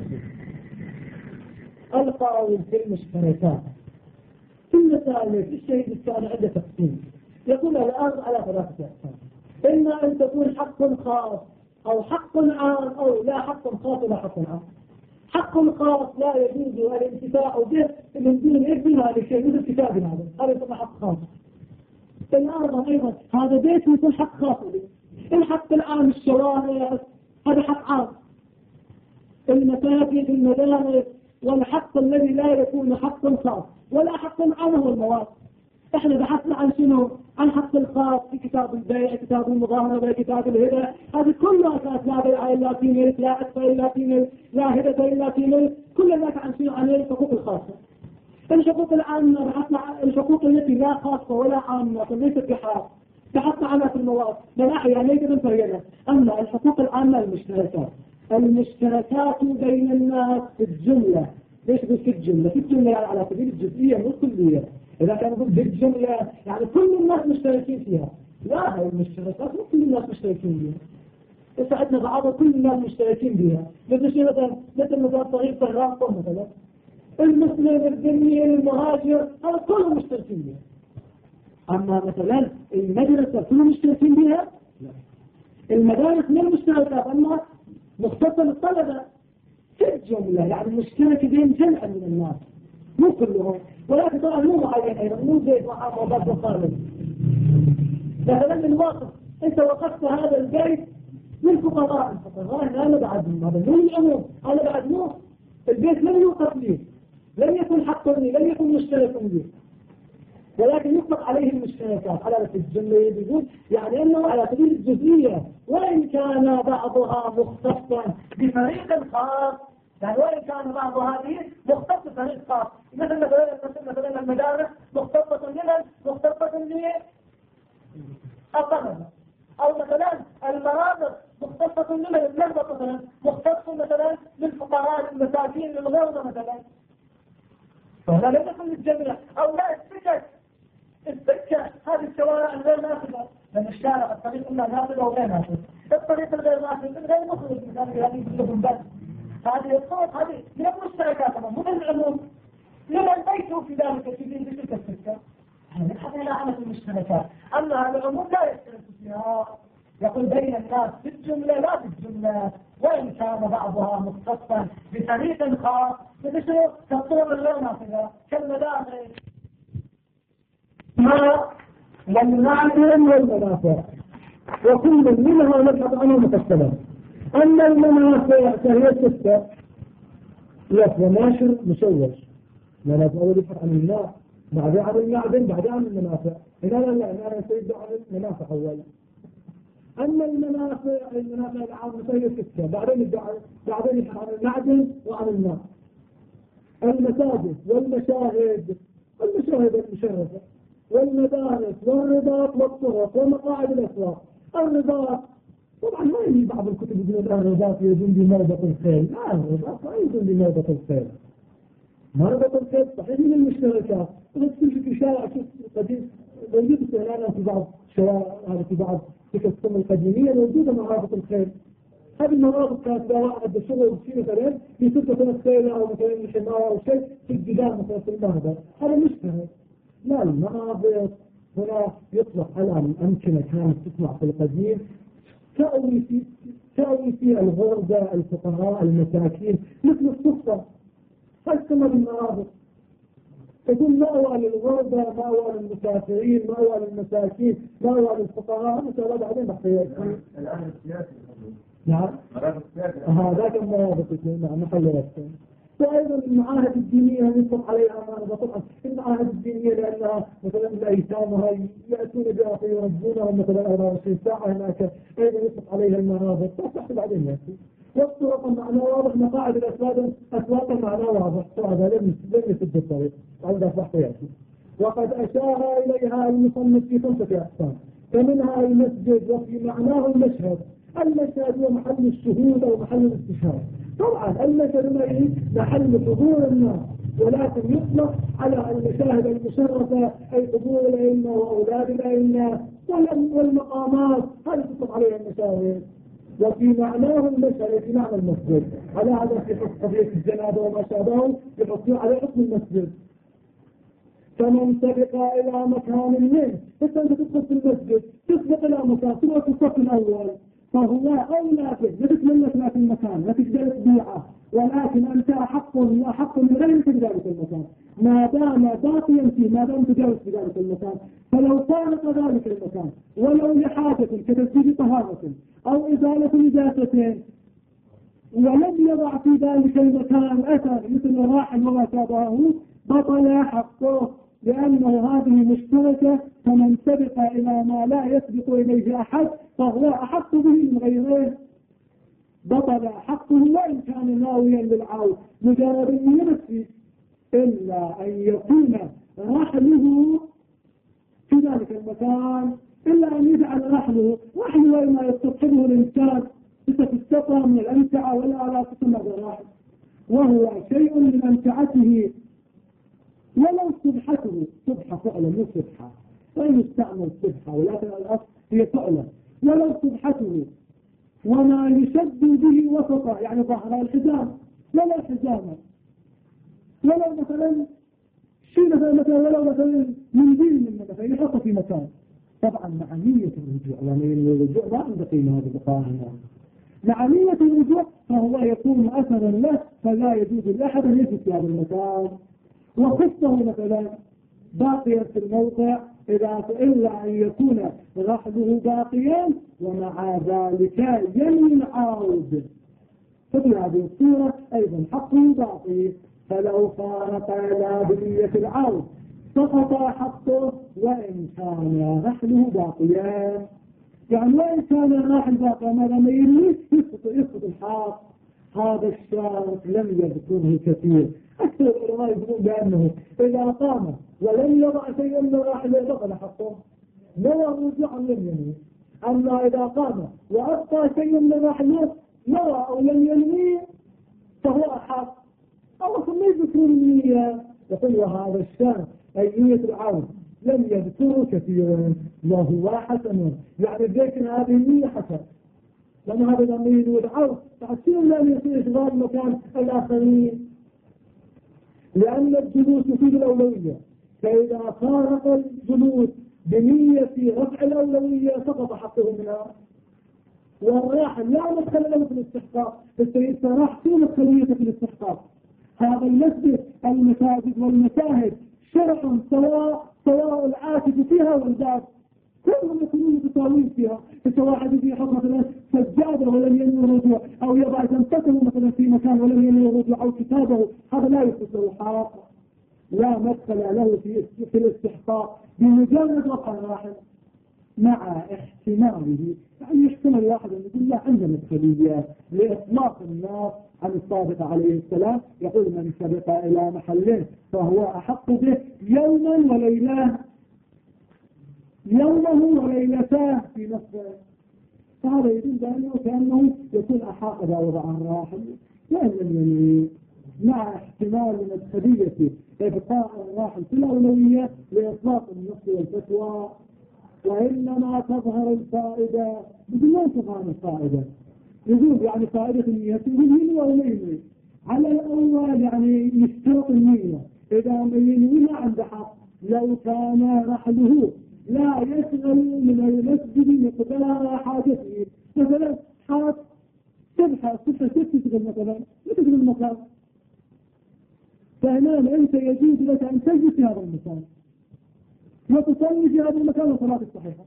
القاول في المشتركات. في المسائل في الشهيد الثاني عنده تقسيم. يقول الأرض على 3 أقسام. إما أن تكون حق خاص أو حق عام أو لا حق خاص ولا حق عام. حق خاص لا يجوز الانتفاع به من دون إذن هذا الشيء مثل كتابنا هذا يسمى حق خاص. الأرض أيضا هذا بيت يكون حق خاص به. الحق العام الشوارع هذا حق عام. المساجد المدارس والحق الذي لا يكون حق خاص ولا حق عام هو المواد. احنا بحثنا عن شنو؟ عن حق الخاص في كتاب البيع كتاب المضاربة كتاب الهبة. هذه كلها أساس لا بيع إلا في ملك لا عتق إلا في ملك لا هبة إلا في ملك. كل ذلك عن شنو؟ عن الحقوق الخاصة. الحقوق العامة بحثنا عن الحقوق التي لا خاصة ولا عامة ليست بحاجة بحثنا عنها في المواد من أحياء ليس من فريقنا. أما الحقوق العامة المشتركات بين الناس في الجملة. ليش في الجملة؟ في الجملة يعني على سبيل الجزئية مو الكلية. إذا كان ضد الجملة يعني كل الناس مشتركين فيها. لا هي المشتركات مو كل الناس مشتركين فيها. ساعدنا بعض كل الناس مشتركين بها. مثل شيء مثلا صغير طهران مثلا المسلم الذمي المهاجر هذا كلهم مشتركين بها. أما مثلا المدرسة كلهم مشتركين بها؟ لا. المدارس من المشتركات أما مختصة للطلبة في الجملة يعني مشترك بين جمع من الناس مو كلهم. ولكن طبعا مو معين أيضا مو زي وضع وقارن. مثلا الواقف أنت وقفت هذا البيت للفقراء. الفقراء أنا بعد هذا مو العموم أنا بعد مو البيت لم يوقف لي لم يكن حق لي لم يكن مشترك لي ولكن يطلق عليه المشتركات على الجملة يقول يعني أنه على سبيل الجزئية وإن كان بعضها مختصا بفريق خاص. يعني وإن كان بعض هذه مختصة بفريق خاص مثلا المدارس مختصة لمن؟ مختصة للطلبة. أو مثلا المناطق مختصة للمرضى مثلا، مختصة مثلا للفقراء المساكين للغربة مثلا، فهذا لا يدخل للجميع. أو لا السكة هذه الشوارع الغير نافذة، لأن الشارع الطريق إلا نافذة وغير نافذة، الطريق الغير نافذة غير مخرج مثلا هذه كلهم بس. هذه الطرق هذه من المشتركات من العموم لمن بيته في ذلك في تلك السكة، هذه لا عمل المشتركات. أما هذا العموم لا يشترك فيها، يقول بين الناس في الجملة لا في الجملة، وإن كان بعضها مختصا بطريق خاص مثل كالطرق الغير نافذة كالمدارس والمعادن والمنافع، وكل منها نبحث عنها مفصلا. أما المنافع فهي ستة: لف وماشر مشوش، منافع أول يبحث عن الماء، بعدين عن المعدن، بعدين عن المنافع. لا أنا سيبدأ عن المنافع أولا. أما المنافع العامة فهي ستة، بعدين يبحث عن المعدن وعن الماء. المساجد والمشاهد المشرفة والمدارس والرباط والطرق ومقاعد الأسواق. الرباط طبعا ما يجي بعض الكتب يقول الرباط يجون بمربط الخيل، لا الرباط ما يجون بمربط الخيل. مربط الخيل صحيح من المشتركات، بس تمشي في شارع قديم موجود استهلانا في بعض الشوارع، هذا في بعض تلك السنة القديمية موجودة مرابط الخيل. هذه المرابط كانت لا واحد بشغل في مثلا في سلطة الخيل أو مثلا الحمار أو شيء في الجدار مثلا في المهبل، هذا مشترك. لا المرابط هنا يطلق على الأمكنة كانت تصنع في القديم تأوي فيها الغربة الفقراء المساكين مثل الصفة، تسمى بالمرابط، تكون مأوى للغربة، مأوى للمسافرين، مأوى للمساكين، مأوى للفقراء. مثلا بعدين بحثيات الآن السياسي نعم هذا كان مرابط نعم محل رسل. وأيضا المعاهد الدينية يطلق عليها طبعا المعاهد الدينية لأنها مثلا الأيتام يأتون بها فيربونهم مثلا 24 ساعة هناك، أيضا يطلق عليها المرابط. تحت بعدين يأتي والطرق معناه واضح، مقاعد الأسواق معناه واضح، هذا لم يسد الطريق عندها بحث يأتي. وقد أشار إليها المصنف في 5 أقسام، فمنها المسجد وفي معناه المشهد. المشهد هو محل الشهود أو محل الاستشهاد. طبعا المشهد محل حضور الناس، ولكن يطلق على المشاهد المشرفة أي حضور الأئمة وأولاد الأئمة والمقامات، هذه تطلق عليها المشاهد. وفي معناه المشهد في معنى المسجد، على هذا في قضية الجنازة وما شابه يحطون على حكم المسجد. فمن سبق إلى مكان منه، أنت تدخل في المسجد تسبق إلى مكان ثم في الصف الأول، فهو أولى به، لا تتملك لك المكان، لا تقدر تبيعه، ولكن أنت أحق من غيرك في ذلك المكان ما دام باقيا فيه، ما دام تجاوز في ذلك المكان. فلو فارق ذلك المكان ولو لحاجة كتسجيل طهارة أو إزالة نجاسة ولم يضع في ذلك المكان أثر مثل الراحل وما شابهه، بطل حقه، لأنه هذه مشتركة. فمن سبق إلى ما لا يسبق إليه أحد فهو أحق به من غيره، بطل حقه وإن كان ناويا للعود مجرد أن ينفي، إلا أن يكون رحله في ذلك المكان، إلا أن يجعل رحله وإما يستصحبه الإنسان تستطيع من الأمتعة والآلات تسمى بالرحل، وهو شيء من أمتعته. ولو سبحته، سبحة فعلا مو سبحة، وإن يستعمل سبحة ولكن الأصل هي فعلا. ولو سبحته وما يشد به وسطه، يعني ظهر الحزام، ولا الحزامة، ولو مثلا شيء مثلا ولو مثلا منديل من مثلا يحطه في مكان. طبعا مع نية الرجوع، يعني الرجوع ما عنده قيمة هذا البقاء، مع نية الرجوع فهو يكون أثرا له، فلا يجوز لأحد أن يجلس في هذا المكان. وخصه مثلا باقيا في الموقع إلا أن يكون رحله باقيا ومع ذلك ينوي العود، ففي هذه الصورة أيضا حقه باقي. فلو فارق لا بنية العود سقط حقه وإن كان رحله باقيا، يعني وإن كان الراحل باقي ماذا ما يلي يسقط الحق. هذا الشارط لم يذكره كثير. أكثر العلماء يقولون بأنه إذا قام ولم يضع شيئا من الراحل بطل حقه، نوى الرجوع لم ينوي. أما إذا قام وأبقى شيء من الرحلة نرى أو لم ينوي فهو أحق. أو ما يذكر النية، يقول وهذا الشان أي نية العون لم يذكروا كثيرا وهو حسن، يعني ذكر هذه النية حسن، لأن هذا الأمين والعون تعسير لم يصير إشغال مكان الآخرين، لأن الجلوس يفيد الأولوية، فإذا فارق الجلوس بنية رفع الأولوية سقط حقه منها. والراحل لا مدخل له في الاستحقاق، فالراح في مدخلية في الاستحقاق. هذا المسجد المساجد والمشاهد شرع سواء العاكف فيها والباب كلهم يكونون متساويين فيها. فواحد في حكم مثلا سجاده ولم ينوي الرجوع، او يضع شنطته مثلا في مكان ولم ينوي الرجوع، او كتابه، هذا لا يخصه حق، لا مدخل له في الاستحقاق بمجرد وقع الراحل مع احتماله. يعني يحتمل الواحد ان يقول لا عندنا مدخليه لاطلاق الناس عن الصادق عليه السلام، يقول من سبق الى محله فهو احق به يوما وليله، يومه وليلته في نفسه. فهذا يدل بأنه كأنه يكون أحق إذا وضع الراحل لأن يمين مع احتمال مدخلية إبقاء الراحل في الأولوية لإطلاق النص والفتوى. وإنما تظهر الفائدة بدون تظهر الفائدة، يجوز يعني فائدة النية يمين أو يمين. على الأول يعني يشترط النية، إذا ينوي ما عنده حق. لو كان رحله لا يشغل من المسجد مقدار حاجته، مثلا حاج تبحث تشتغل مثلا تشغل المكان، فهنا أنت يجوز لك أن تجلس في هذا المكان وتصلي في هذا المكان الصلاة الصحيحة.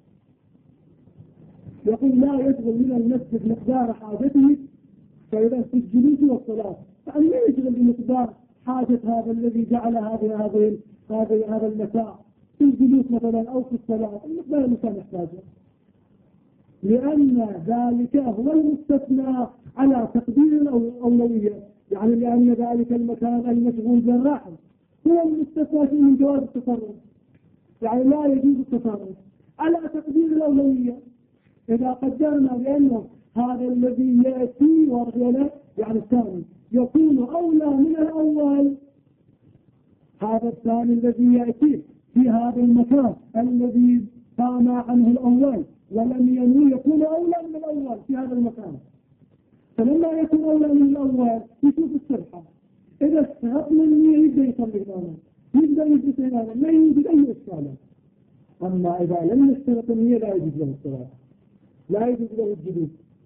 يقول لا يشغل من المسجد مقدار حاجته، فإذا في الجلوس والصلاة يعني لا يشغل بمقدار حاجة هذا الذي جعل هذا المساء في الجلوس مثلا أو في الصلاة المقدار المكان يحتاجه، لأن ذلك هو المستثنى على تقدير الأولوية. يعني لأن ذلك المكان المشغول بالراحل هو المستثنى فيه من جواز التصرف، يعني لا يجوز التصرف على تقدير الأولوية. إذا قدرنا بأنه هذا الذي يأتي ورجله يعني الثاني يكون أولى من الأول، هذا الثاني الذي يأتي في هذا المكان الذي قام عنه الأول ولم ينوي يكون أولى من الأول في هذا المكان. فلما يكون أولى من الأول يشوف السرحة، إذا استغط من النية يبدأ يصلي إماما، يبدأ يجلس إماما، ما يوجد أي إشكال. أما إذا لم يشترط النية لا يجوز له الصلاة، لا يجوز له الجلوس.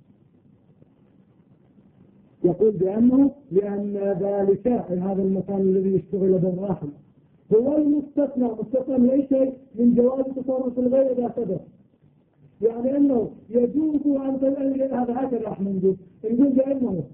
يقول بأنه لأن ذلك هذا المكان الذي يشتغل بالراحل هو المستثنى، مستثنى من أي شيء من جواز تصرف الغير إذا سبب. يعني أنه يجوز أن هذا هكذا راح نقول بأنه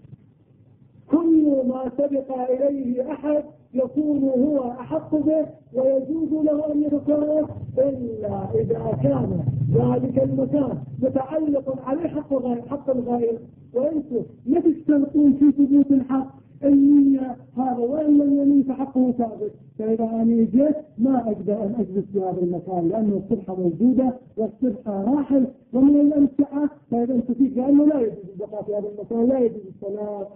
كل ما سبق إليه أحد يكون هو أحق به ويجوز له أن يتصرف، إلا إذا كان ذلك المكان متعلق عليه حق الغير. وأنتم لا تشترطون في ثبوت الحق النية هذا، وإن لم يمين فحقه ثابت. فإذا أنا جيت ما أقدر أن أجلس في هذا المكان لأنه الصبحة موجودة والصبحة راحل ومن الأمتعة، فإذا أنت فيك لأنه لا يجوز البقاء في هذا المكان، لا يجوز الصلاة.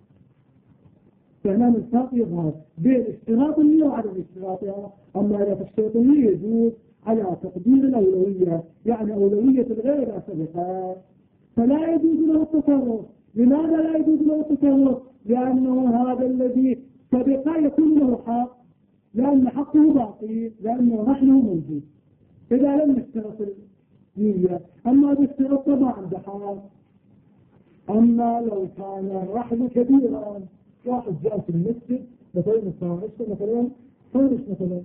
فهنا الفرق يظهر بين اشتراط النية وعدم اشتراطها. أما إذا تشترط النية يجوز على تقدير الأولوية، يعني أولوية الغير لا سبقها، فلا يجوز له التصرف. لماذا لا يجوز له التصرف؟ لأنه هذا الذي سبق يكون له حق، لأن حقه باقي، لأنه رحله موجود إذا لم يشترط النية. أما إذا اشترط ما عنده حق. أما لو كان الرحل كبيرا، واحد جاء في المسجد مثلا فارش مثلا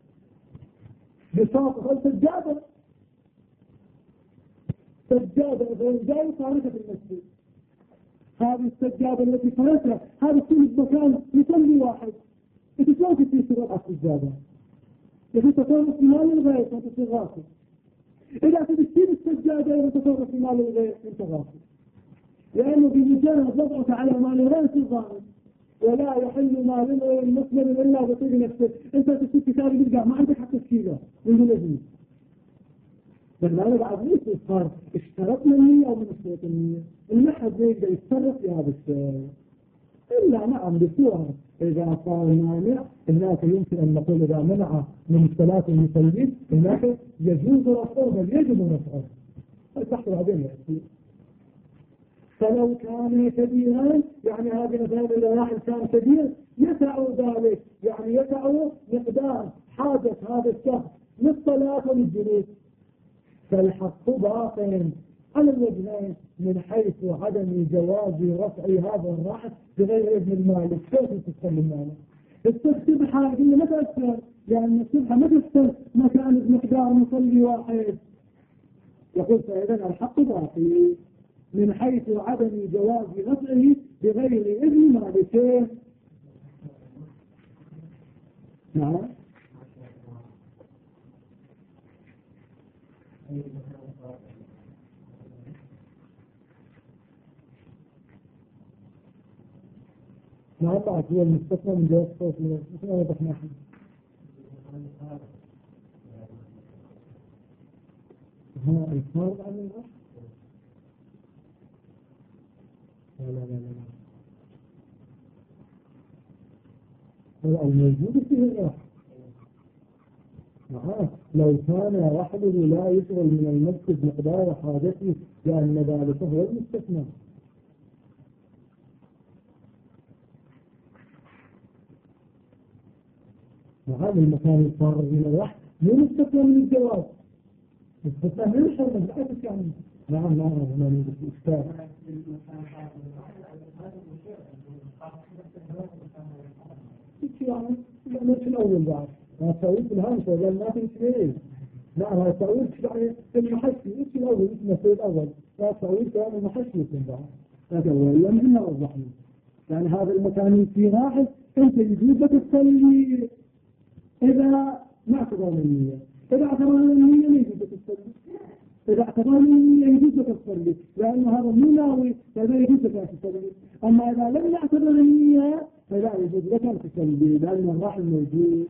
بساطة خلف سجادة مثلا جاي فارشة في المسجد، هذه السجادة التي فرشها هذا كل مكان يصلي واحد، انت شلون تصير شروط على السجادة؟ إذا تصرف في مال الغير فانت تصير غاصب، إذا تشتري السجادة إذا تصرف في مال الغير انت غاصب، لأنه بمجرد وضعك على مال الغير تصير ظالم. ولا يحل مال المسلم إلا بطيب نفسه. انت تشتري كتاب يرجع ما عندك حق تشتريه من الأجنبي، لأن أنا بعد ليش الفرق اشترطنا النية أو من اشترط النية المحد يقدر يتصرف في هذا الشيء إلا نعم بصورة إذا صار مانع هناك يمكن أن نقول إذا منع من صلاة المصلين هناك يجوز رفعه بل يجب رفعه البحث بعدين يأتي فلو كان كبيرا يعني هذه مثلا إذا واحد كان كبير يسع ذلك يعني يسع مقدار حاجة هذا الشخص للصلاة وللجلوس فالحق باطل على الوجهين من حيث عدم جواز رفع هذا الراحل بغير إذن المالك كيف تستخدم المالك السبحة قلنا ما تأثر يعني السبحة ما تأثر مكان مقدار مصلي واحد يقول فإذا الحق باطل من حيث عدم جواز رفعه بغير إذن مالك نعم نعم بعد هو المستثنى من جواز صوت مثل ما وضحنا احنا ها الفارض عن الرفع لا الموجود فيه الرفع لو كان وحده لا يشغل من المسجد مقدار حاجته لأن ذلك هو المستثنى وهذا المكان الفارغ من الوحد مو مستثنى من الجواز مستثنى من الحرمة بالعكس يعني نعم ما نريد الإشكال يعني لا في الأول بعد ما تسويت الهمسة قال ما تنسيه لا ما تسويت يعني المحشي إيش الأول إيش مسوي الأول لا تسويت كلام المحشي يكون بعد هذا أول لم هنا وضحنا يعني هذا المكان في راحل أنت يجوز لك تصلي إذا ما اعتبر النية إذا اعتبر النية ما يجوز لك تصلي إذا اعتبر النية يجوز لك تصلي لأنه هذا مو ناوي فلا يجوز لك تصلي أما إذا لم يعتبر النية فلا يجوز لك أن تصلي لأن الراحل موجود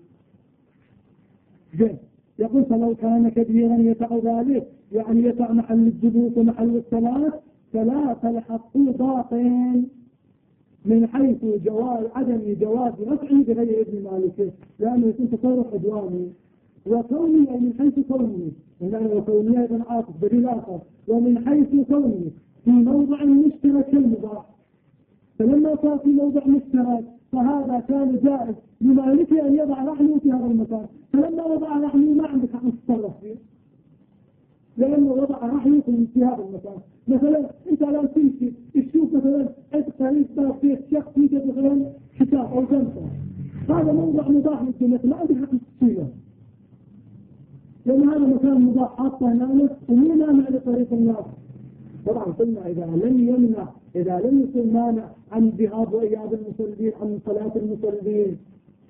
يقول فلو كان كبيرا يسع ذلك يعني يسع محل الجلوس ومحل الصلاة فلا فالحق باطل من حيث عدم جواز رفعه بغير إذن مالكه لأنه يكون تصرف عدواني وكوني أي من حيث كوني لأنه وكوني أيضا عاطف بدليل آخر ومن حيث كوني في موضع مشترك المباح فلما صار في موضع مشترك فهذا كان جائز لمالكه أن يضع رحله في هذا المكان فلما وضع رحله ما عندك حق تتصرف فيه لأنه وضع رحله في هذا المكان مثلا أنت الآن تمشي تشوف مثلا أنت في شخص يوجد مثلا حساب أو جنسة هذا موضع مباح للجنة ما عندك حق تتصرف لأن هذا مكان مباح حاطه هنا ومو مانع لطريق الناس طبعا قلنا إذا لم يكن مانع عن ذهاب وإياب المصلين عن صلاة المصلين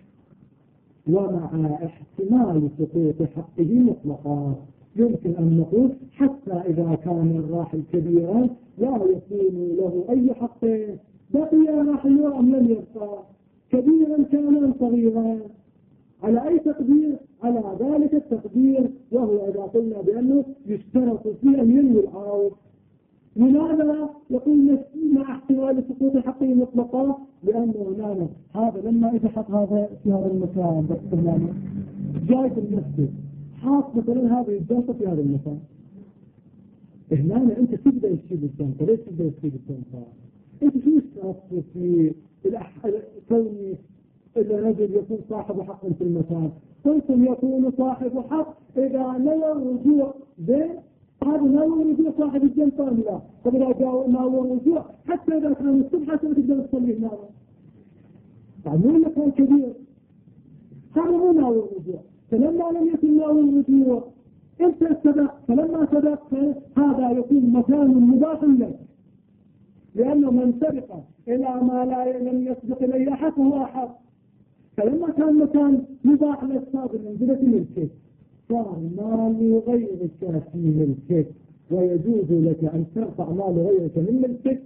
ومع احتمال سقوط حقه مطلقا يمكن أن نقول حتى إذا كان الراحل كبيرا لا يكون له أي حق بقي الراحل أم لم يبقى كبيرا كان أم صغيرا على أي تقدير على ذلك التقدير وهو إذا قلنا بأنه يشترط فيه أن ينوي العوض لماذا يقول مع احتمال سقوط حقه مطلقا لأنه هنا هذا لما يتحط هذا في هذا المكان باستخدامه جاي في المسجد حاط مثلا هذه الجنطة في هذا المكان هنا أنت تبدأ تشيل الجنطة ليش تبدأ تشيل الجنطة أنت شو اشترطت في كوني إذا رجل يكون صاحب حق في المكان قلتم يكون صاحب حق إذا نوى الرجوع بين هذا نوى الرجوع صاحب الجنطة لا طب إذا جاء نوى الرجوع حتى إذا كان الصبح تقدر تصلي هنا تعمل مكان كبير هذا مو نوى الرجوع فلما لم يكن نوى الرجوع انت سبق فلما سبق هذا يكون مكان مباح لك لأنه من سبق إلى ما لم يسبق إليه أحد فهو أحد فلما كان مكان مباح لك صار منزلة ملكك صار مال غيرك في ملكك ويجوز لك أن ترفع مال غيرك من ملكك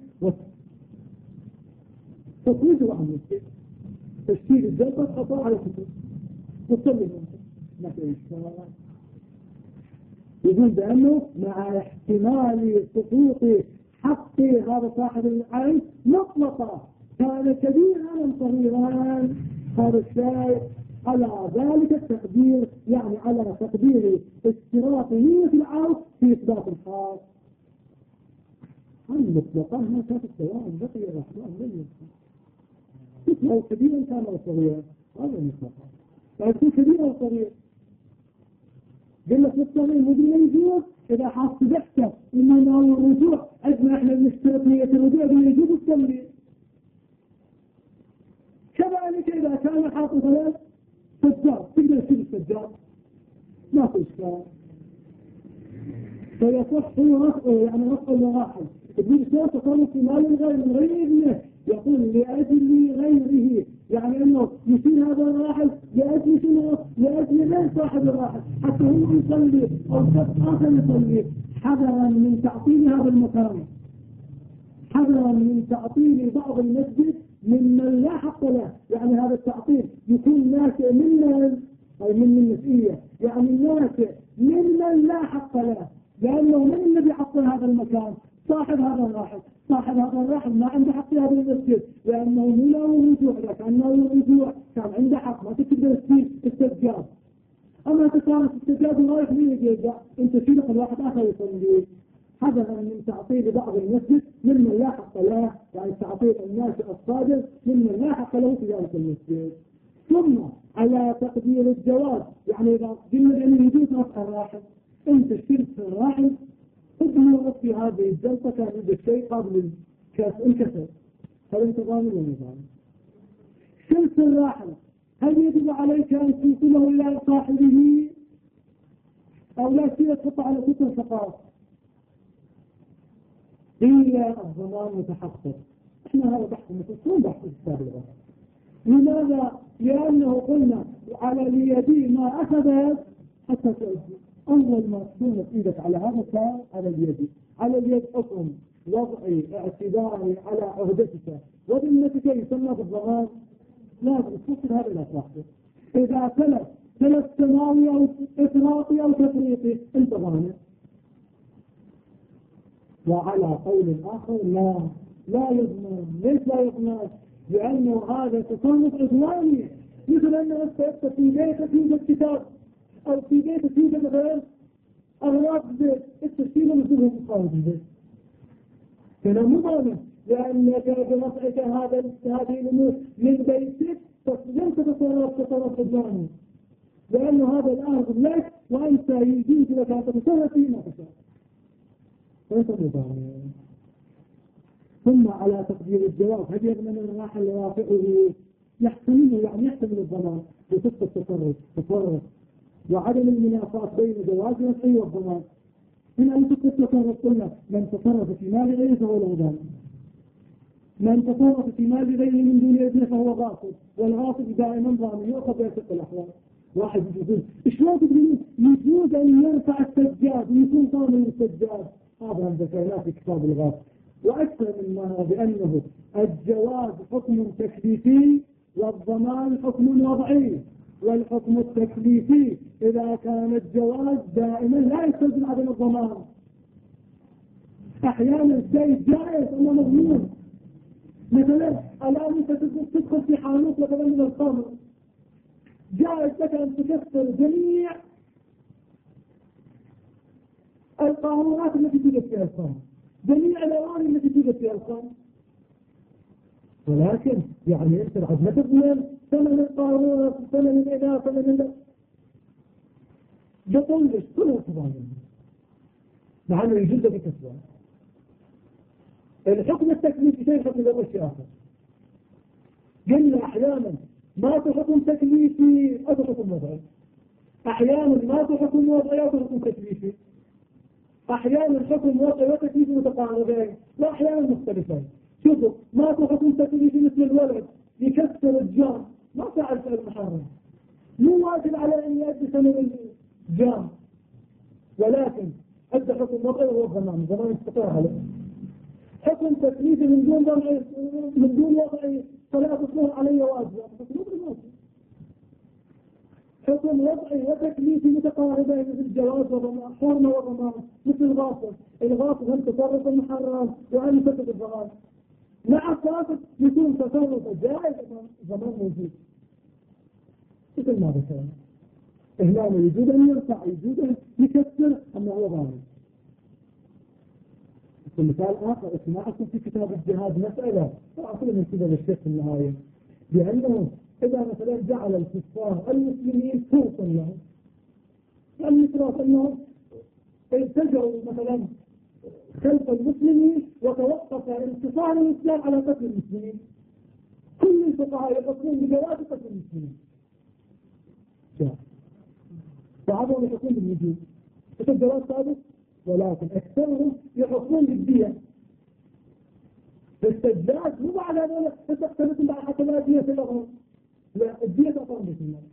وتخرجه عن ملكك تشتيل الجنة خطأ على كتب وتصلي منك ما في إشكال يقول بأنه مع احتمال سقوط حق هذا صاحب العين مطلقا، كان كبيرا أم صغيرا، هذا الشيء على ذلك التقدير، يعني على تقدير اشتراطه في العرض في إثبات الخاص. المطلقة ما كانت سواء بقي الرحمن لم يبقى، لو كبيرا كان أو صغيرا، هذا المطلقة. فيكون كبير أو صغير، قل لك الصغير مدري ما يجوز إذا حاصل بحثه إنه الرجوع، عندنا إحنا بنشترط نية الرجوع بما يجوز التمرير. كذلك إذا كان حاطط ثلاث سجاد تقدر تشيل السجاد ما في إشكال، فيصح رفعه، يعني رفع المراحل. ابن شلون تصرف في مال الغير من غير ابنه، يقول لأجل غيره، يعني أنه يشيل هذا الراحل لأجل شنو؟ لأجل غير صاحب الراحل، حتى هو يصلي أو شخص آخر يصلي، حذرا من تعطيل هذا المكان، حذرا من تعطيل بعض المسجد ممن لا حق له. يعني هذا التعطيل يكون ناشئ ممن أو من النسئية، يعني ناشئ ممن لا حق له، لأنه من الذي حق هذا المكان؟ صاحب هذا الراحل. صاحب هذا الراحل ما عنده حق في هذا المسجد، لأنه مو له رجوع، لكنه رجوع كان عنده حق، ما تقدر تشيل السجاد. أما تكانت السجاد رايح مين يرجع؟ أنت شيلك الواحد آخر يصلي. حذرا من تعطيل بعض المسجد ممن لا حق له، يعني تعطيل الناشئ الصادر ممن لا حق له في ذلك المسجد. ثم على تقدير الجواز، يعني إذا قلنا بأنه يجوز رفع الراحل، أنت شلت الراحل ابنه في هذه الجلسة كان عندك شيء قبل الكسر، هل أنت ضامن ولا ضامن؟ شلت الراحل، هل يجب عليك أن توصله إلى صاحبه أو لا شيء تحطه على كتر فقط؟ إلا الضمان متحقق. إحنا هذا بحث مفصول، بحث كتاب الغرب. لماذا؟ لأنه قلنا على اليدي ما أخذت حتى تؤدي. أول ما تكون إيدك على هذا كان على اليد، على اليد حكم وضعي اعتباري على عهدتك وذمتك يسمى بالضمان. لازم تفصل هذا الأطراف. إذا ثلاث سماوي أو إفراطي أو تفريطي أنت ضامن. وعلى قول آخر لا يضمن. ليش لا يضمن؟ لأنه هذا تصرف عدواني، مثل أن أنت في بيتك يوجد كتاب أو في بيتك يوجد غير أغراض البيت، التشكيل مثله مقاوم البيت، فأنا مو ضامن، لأنك بمسعك هذه الأمور من بيتك لن تتصرف عدواني، لأنه هذا الأرض لك وأنت يجوز لك أن تتصرف فيه ما تشاء. ثم على تقدير الجواز، هل يضمن الراحل رافعه؟ يحتمله، يعني يحتمل الضمان بصفة التصرف وعدم المنافاة بين جواز النفعي والضمان. هنا أن التصرف قلنا من تصرف في مال غيره فهو له ضامن، من تصرف في مال غيره من دون إذنه فهو غاصب، والغاصب دائما ضامن يؤخذ بأسف الأحوال. واحد يقول شلون تقولون يجوز أن يرفع السجاد ويكون ضامن السجاد؟ هذا عند ذكرناه في كتاب الغاصب. وأكثر مما بأنه الجواز حكم تكليفي والضمان حكم وضعي، والحكم التكليفي إذا كان الجواز دائما لا يستلزم عدم الضمان. أحيانا الشيء جائز أما مضمون، مثلا الآن أنت تدخل في حانوت مثلا من الخمر، جائز لك أن تكسر جميع القارورات التي توجد فيها الخمر، جميع الأواني التي توجد فيها الخمر، ولكن يعني أنت بعد ما تضمن ثمن القارورة، ثمن الإناء، ثمن بطلش كلها تضامن مع أنه يجوز بكسبه. الحكم التكليفي شيء، حكم الأشياء آخر. قلنا أحيانا ما تحكم تكليفي أو تحكم وضعي، أحيانا ما تحكم وضعي أو تحكم تكليفي، أحيانا حكم وضعي وتكليفي متقاربين وأحيانا مختلفين. شوفوا ما تحكم تكليفي مثل الولد يكسر الجام ما فعل فعل محرم، مو واجب على أن يؤدي ثمن الجام، ولكن أدى حكم وضعي وهو الضمان، الضمان يستقر عليه. حكم تكليفي من دون وضعي صلاة الظهر علي واجبة، حكم وضعي وتكليفي متقاربين مثل الجواز والضمان، حرمة والضمان، مثل الغاصب. الغاصب هم تصرف المحرم وهم يفتق الضمان. مع الصافق يكون تصرف جائز ضمان موجود. مثل ما ذكرنا إهلال يجوز أن يرفع، يجوز أن يكسر، أما هو ضامن. مثال آخر اسمعكم في كتاب الجهاد مسألة أعطي من كذا للشيخ في النهاية، بأنه إذا مثلا جعل الكفار المسلمين فرصا لهم، يعني مثل أنهم التجوا مثلا خلف المسلمين وتوقف انتصار الإسلام على قتل المسلمين. كل الفقهاء يقصون بجواز قتل المسلمين، بعضهم يحكون بالوجوب في الجواز ثابت، ولكن أكثرهم يحكون بالدية. فالسجاد مو على ذلك فتختلفون بعد حتى لا دية لهم، لا الدية أقام بيت الله.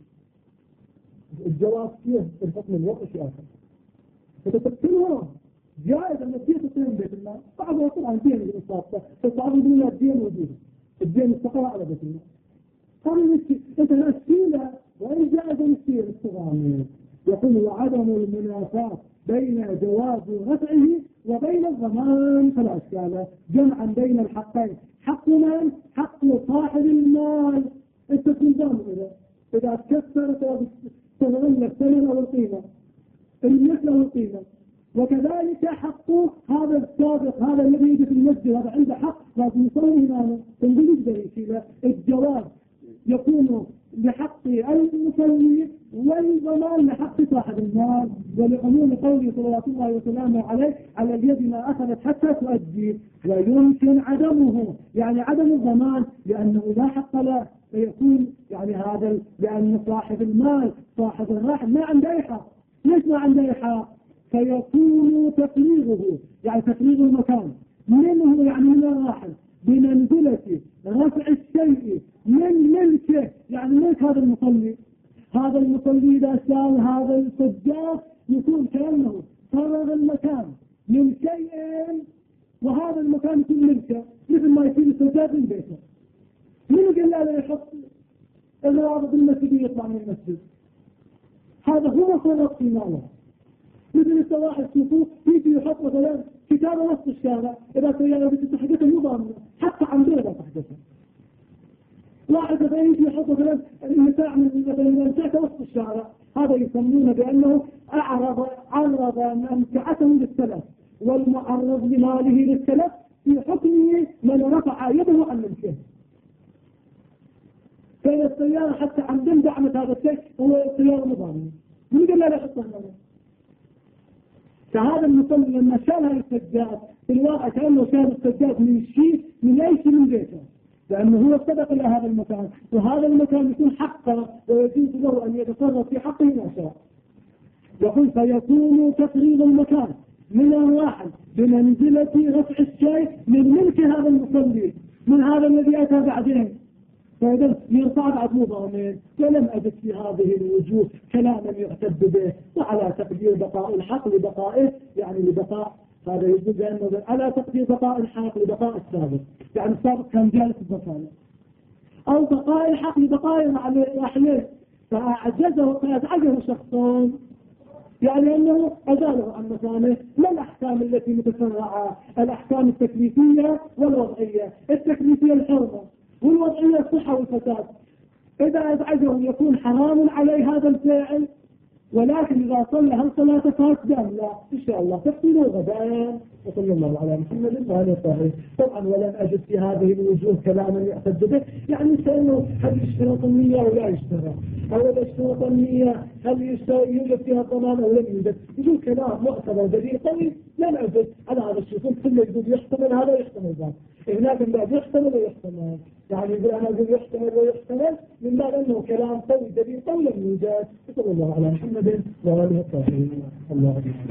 الجواز فيه الحكم الوضع شيء آخر، فتقتلهم جائز أن الدية تصير بيت الله. بعضهم طبعا دين الإنصاف، فبعضهم يقولون الدية موجودة، الدية مستقرة على بيت الله. قالوا نسي أنت نسيلها وإن جائز نسيل الصغامين. يقول وعدم المنافاة بين جواز رفعه وبين الضمان فلا إشكال، جمعا بين الحقين. حق من؟ حق صاحب المال. انت تنظام إذا تكسرت تغلق الثمن أو القيمة، المثل أو القيمة. وكذلك حق هذا السابق، هذا الذي يجي في المسجد، هذا عنده حق لازم يصلي إمامه، تنقل يقدر يشيله. الجواز يكون لحق المصلي والضمان لحق صاحب المال، ولعموم قوله صلى الله وسلامه عليه على اليد ما أخذت حتى تؤدي. ويمكن عدمه يعني عدم الضمان لأنه لا حق له، فيكون يعني هذا لأن صاحب المال صاحب الراحل ما عنده أي حق. ليش ما عنده أي حق؟ فيكون تفريغه يعني تفريغ المكان منه يعني من الراحل بمنزلة رفع الشيء من ملكه، يعني ملك هذا المصلي. هذا المصلي إذا ساوى هذا السجاد يكون كأنه فرغ المكان من شيء وهذا المكان يكون ملكه، مثل ما يصير السجاد من بيته. من قال لا يحط الرابط المسجد يطلع من المسجد؟ هذا هو فرق في ماله. مثل السواحل تشوفوه يجي يحط مثلا كتابة وسط الشارع، إذا سيارة بتتحدث المضامنة حتى عن غير لا تحدثها. واحد مثلا يجي يحط مثلا المتاع من مثلا ممتعته وسط الشارع، هذا يسمونه بأنه عرض ممتعته للسلف، والمعرض لماله للسلف في حكمه من رفع يده عن ملكه. فإن السيارة حتى عن دعمت هذا الشيء هو سيارة مضامنة، من قال لا يحطها لنا؟ فهذا المصلي لما شالها السجاد في الواقع كأنه شال السجاد من شيء من أي شيء من بيته، لأنه هو سبق إلى هذا المكان، وهذا المكان يكون حقه ويجوز له أن يتصرف في حقه ما شاء. يقول فيكون تفريغ المكان من الواحد بمنزلة رفع الشيء من ملك هذا المصلي من هذا الذي أتى بعدين. فإذا يرفع بعد مضامين. ولم أجد في هذه الوجوه كلاما يعتد به، وعلى تقدير بقاء الحق لبقائه يعني لبقاء هذا يجوز بأنه على تقدير بقاء الحق لبقاء السابق، يعني السابق كان جالس البطالة، أو بقاء الحق لبقاء الأحياء فأزعجه شخصان، يعني أنه أزاله عن مكانه. لا الأحكام التي متفرعة، الأحكام التكليفية والوضعية. التكليفية الحرمة والوضعية الصحة والفساد. إذا أزعجه يكون حرام عليه هذا الفاعل، ولكن إذا صلى هل صلاة فاسدة؟ لا إن شاء الله تفصيله غدا. وصلى الله على محمد وعلى آله. طبعا ولم أجد في هذه الوجوه كلاما يعتد به، يعني كأنه هل يشترط النية أو لا يشترط، أو إذا اشترط النية هل يوجد فيها الضمان أو لم يوجد. يقول كلام معتبر دليل قوي لم أجد على هذا الشيء. كله يقول يحتمل هذا ويحتمل ذاك، هناك من بعد يحتمل ويحتمل، يعني يقول أنا أقول يحتمل ويحتمل من بعد أنه كلام قوي دليل قوي لم يوجد. صلى الله على محمد وعلى آله. الله